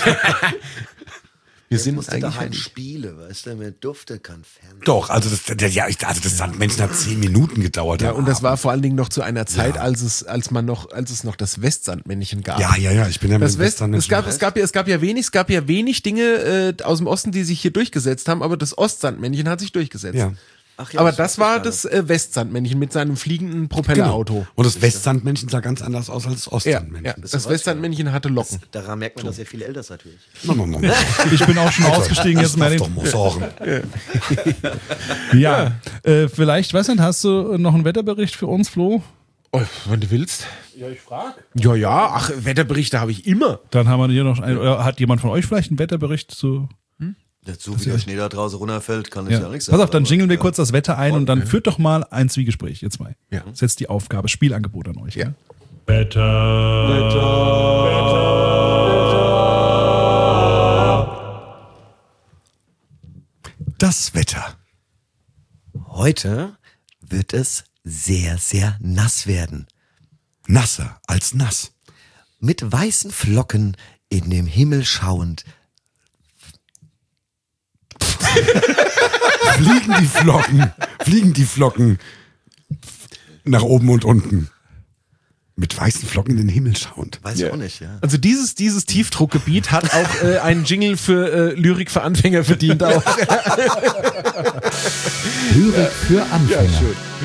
Wir Ich sind musste eigentlich daheim Spiele, weißt du, mir durfte kein Fernsehen. Doch, also das Sandmännchen hat 10 Minuten gedauert. Ja, und das war vor allen Dingen noch zu einer Zeit, als es noch das Westsandmännchen gab. Ja, ich bin ja mit Das dem Westsandmännchen. Westsandmännchen. Es gab ja wenig Dinge aus dem Osten, die sich hier durchgesetzt haben, aber das Ostsandmännchen hat sich durchgesetzt. Ja. Ach ja, Aber das war das Westsandmännchen mit seinem fliegenden Propellerauto. Genau. Und das Westsandmännchen sah ganz anders aus als das Ostsandmännchen. Ja, das Westsandmännchen hatte Locken. Daran merkt man, dass ihr viel älter seid wie ich. No. Ich bin auch schon ausgestiegen jetzt, Merlin. Merlin. Doch mal sagen. Ja, vielleicht, weißt du, hast du noch einen Wetterbericht für uns, Flo? Oh, wenn du willst. Ja, ich frage. Ja, ach, Wetterberichte habe ich immer. Dann haben wir hier noch oder hat jemand von euch vielleicht einen Wetterbericht zu? So wie der Schnee da draußen runterfällt, kann ich ja nichts sagen. Pass auf, dann aber- jingeln wir kurz das Wetter ein und dann führt doch mal ein Zwiegespräch, jetzt mal. Ja. Das ist jetzt die Aufgabe, Spielangebot an euch. Ja. Ne? Das Wetter. Heute wird es sehr, sehr nass werden. Nasser als nass. Mit weißen Flocken in dem Himmel schauend. Fliegen die Flocken nach oben und unten. Mit weißen Flocken in den Himmel schauend. Weiß ich auch nicht, ja. Also dieses Tiefdruckgebiet hat auch einen Jingle für Lyrik für Anfänger verdient auch. Lyrik für Anfänger.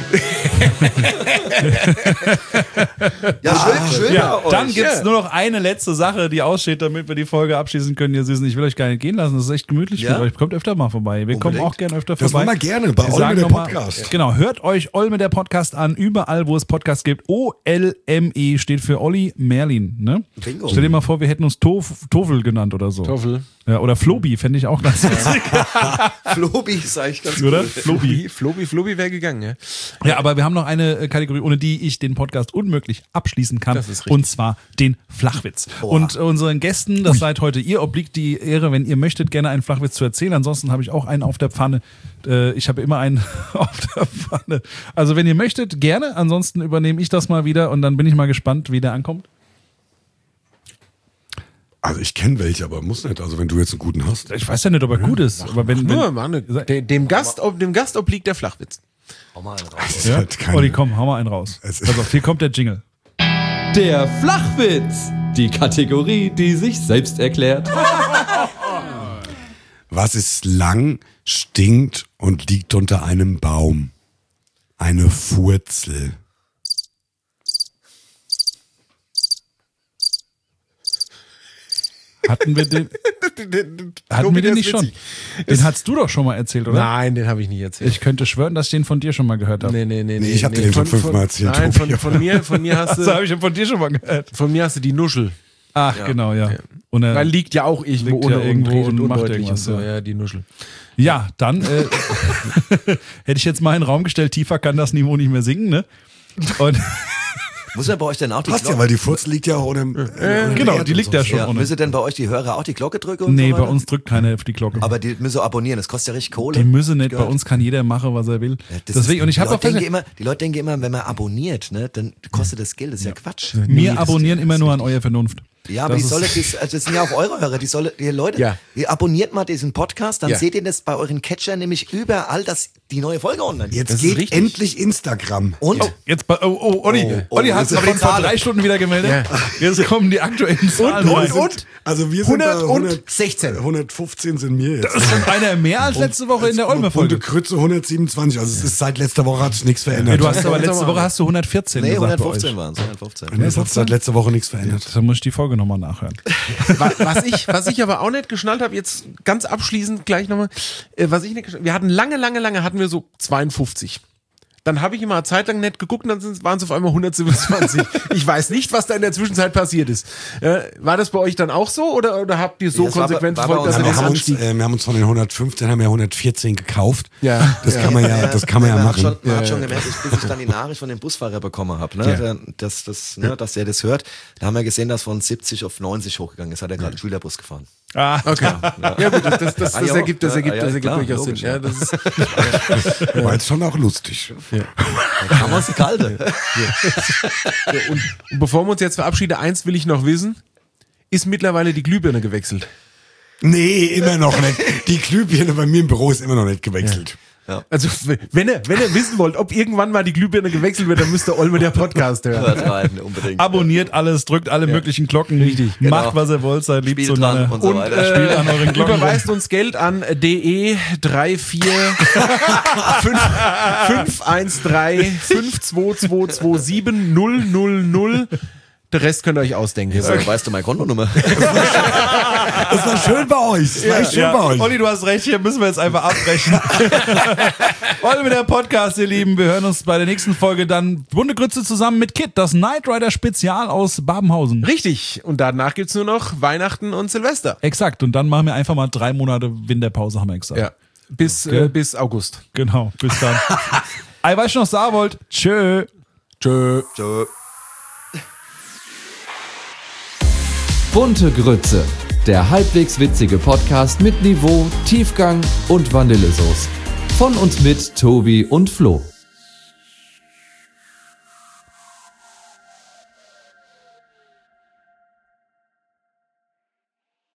Ja, schön Ja, bei euch. dann gibt's nur noch eine letzte Sache, die aussteht, damit wir die Folge abschließen können. Ihr Süßen, ich will euch gar nicht gehen lassen. Das ist echt gemütlich Ja? für euch. Kommt öfter mal vorbei. Wir kommen auch gerne öfter Das vorbei. machen wir gerne bei Wir Olme sagen der noch mal- Podcast. Genau, hört euch Olme der Podcast an, überall, wo es Podcasts gibt. OLME steht für Olli Merlin. Ne? Bingo. Stell dir mal vor, wir hätten uns Tofel genannt oder so. Toffel. Ja, oder Flobi, fände ich auch ganz witzig. Flobi ist eigentlich ganz Oder? cool. Flobi wäre gegangen, ja. Ja, aber wir haben noch eine Kategorie, ohne die ich den Podcast unmöglich abschließen kann. Das ist richtig. Und zwar den Flachwitz. Und unseren Gästen, das seid heute ihr, obliegt die Ehre, wenn ihr möchtet, gerne einen Flachwitz zu erzählen. Ansonsten habe ich auch einen auf der Pfanne. Ich habe immer einen auf der Pfanne. Also wenn ihr möchtet, gerne. Ansonsten übernehme ich das mal wieder und dann bin ich mal gespannt, wie der ankommt. Also ich kenne welche, aber muss nicht. Also wenn du jetzt einen guten hast. Ich weiß ja nicht, ob er gut ist. Aber wenn Nur, Mann, dem Gast obliegt der Flachwitz. Hau mal einen raus. Das ist ja? halt kein- Olli, komm, hau mal einen raus. Es ist- Pass auf, hier kommt der Jingle. Der Flachwitz. Die Kategorie, die sich selbst erklärt. Was ist lang, stinkt und liegt unter einem Baum? Eine Furzel. Hatten wir den nicht schon? Den hast du doch schon mal erzählt, oder? Nein, den habe ich nicht erzählt. Ich könnte schwören, dass ich den von dir schon mal gehört habe. Nee, ich hab den schon 5-mal erzählt, Nein, Tobi. von mir hast Das habe du, ich von dir schon mal gehört. von mir hast du die Nuschel. Ach, genau, ja. Und, Weil liegt ja auch irgendwo, liegt ja irgendwo und macht undeutlich irgendwas, und so. ja. Ja, die Nuschel. ja, dann hätte ich jetzt mal in den Raum gestellt, tiefer kann das Niveau nicht mehr singen, ne? Und Muss ja bei euch denn auch die Passt ja, Glocke... weil die Furzel liegt ja auch unter dem genau, die liegt ja schon Ja, ohne. müssen denn bei euch die Hörer auch die Glocke drücken? Und Nee, so bei weiter? uns drückt keiner auf die Glocke. Aber die müssen abonnieren, das kostet ja richtig Kohle. Die müssen nicht, bei uns kann jeder machen, was er will. Ja, das Deswegen, ist, und ich habe auch die Leute denken immer, wenn man abonniert, ne, dann kostet das Geld, das ist ja Quatsch. wir abonnieren immer nur an euer Vernunft. Ja, aber Das das sind ja auch eure Hörer, die Leute, Ja. ihr abonniert mal diesen Podcast, dann Ja. seht ihr das bei euren Catcher nämlich überall, dass die neue Folge online ist. Jetzt Das ist geht richtig. endlich Instagram. Und? Jetzt, Olli, Olli hat sich das ist vor Zahlen. 3 Stunden wieder gemeldet. Jetzt kommen die aktuellen Zahlen rein. Also wir sind 116. 115 sind mir jetzt. Das ist schon einer mehr als letzte Woche in der Bunte Olmer-Folge. Krütze 127. Also es ist seit letzter Woche hat sich nichts verändert. Ja, du hast aber letzte Woche hast du 114 Nee, gesagt 115 bei euch. waren es, 115. Nee, es hat seit letzter Woche nichts verändert. Dann muss ich die Folge nochmal nachhören. Was ich aber auch nicht geschnallt habe, jetzt ganz abschließend gleich nochmal, was ich nicht geschnallt, wir hatten lange hatten wir so 52. Dann habe ich immer eine Zeit lang nicht geguckt und dann waren es auf einmal 127. Ich weiß nicht, was da in der Zwischenzeit passiert ist. War das bei euch dann auch so oder habt ihr so Ja, es war konsequent bei verfolgt, dass uns- ihr Wir den haben, uns, Anstieg... wir haben uns von den 115 haben wir 114 gekauft. Ja. Das kann man ja, das kann man ja Man machen. hat schon gemerkt, bis ich dann die Nachricht von dem Busfahrer bekommen habe, ne, dass er das hört, da haben wir gesehen, dass von 70 auf 90 hochgegangen ist. Hat er gerade einen Schülerbus gefahren. Ah, Okay. Ja gut, das Ah, ja, ergibt ja, klar, durchaus Sinn. logisch, Ja, ja. das ist, War jetzt schon auch lustig. Da kam aus die Kalte. und bevor wir uns jetzt verabschieden, eins will ich noch wissen. Ist mittlerweile die Glühbirne gewechselt? Nee, immer noch nicht. Die Glühbirne bei mir im Büro ist immer noch nicht gewechselt. Also, wenn ihr wissen wollt, ob irgendwann mal die Glühbirne gewechselt wird, dann müsst ihr Olme der Podcast hören. Hört rein, unbedingt. abonniert alles, drückt alle möglichen Glocken. Richtig, Macht, genau. was ihr wollt, seid lieb Spielt zueinander. dran und so weiter. Spielt an euren Glocken. Überweist uns Geld an DE34 513 52227 000. Der Rest könnt ihr euch ausdenken. So, weißt du meine Kontonummer? Das war schön bei euch. Das war echt schön bei euch. Olli, du hast recht, hier müssen wir jetzt einfach abbrechen. Olli mit der Podcast, ihr Lieben. Wir hören uns bei der nächsten Folge dann Bunte Grütze zusammen mit Kit, das Knight Rider Spezial aus Babenhausen. Richtig. Und danach gibt's nur noch Weihnachten und Silvester. Exakt. Und dann machen wir einfach mal 3 Monate Winterpause, haben wir gesagt. Ja. Bis August. Genau. Bis dann. Ich weiß schon, was ihr sagen wollt. Tschö. Tschö. Tschö. Bunte Grütze. Der halbwegs witzige Podcast mit Niveau, Tiefgang und Vanillesoße. Von und mit Tobi und Flo.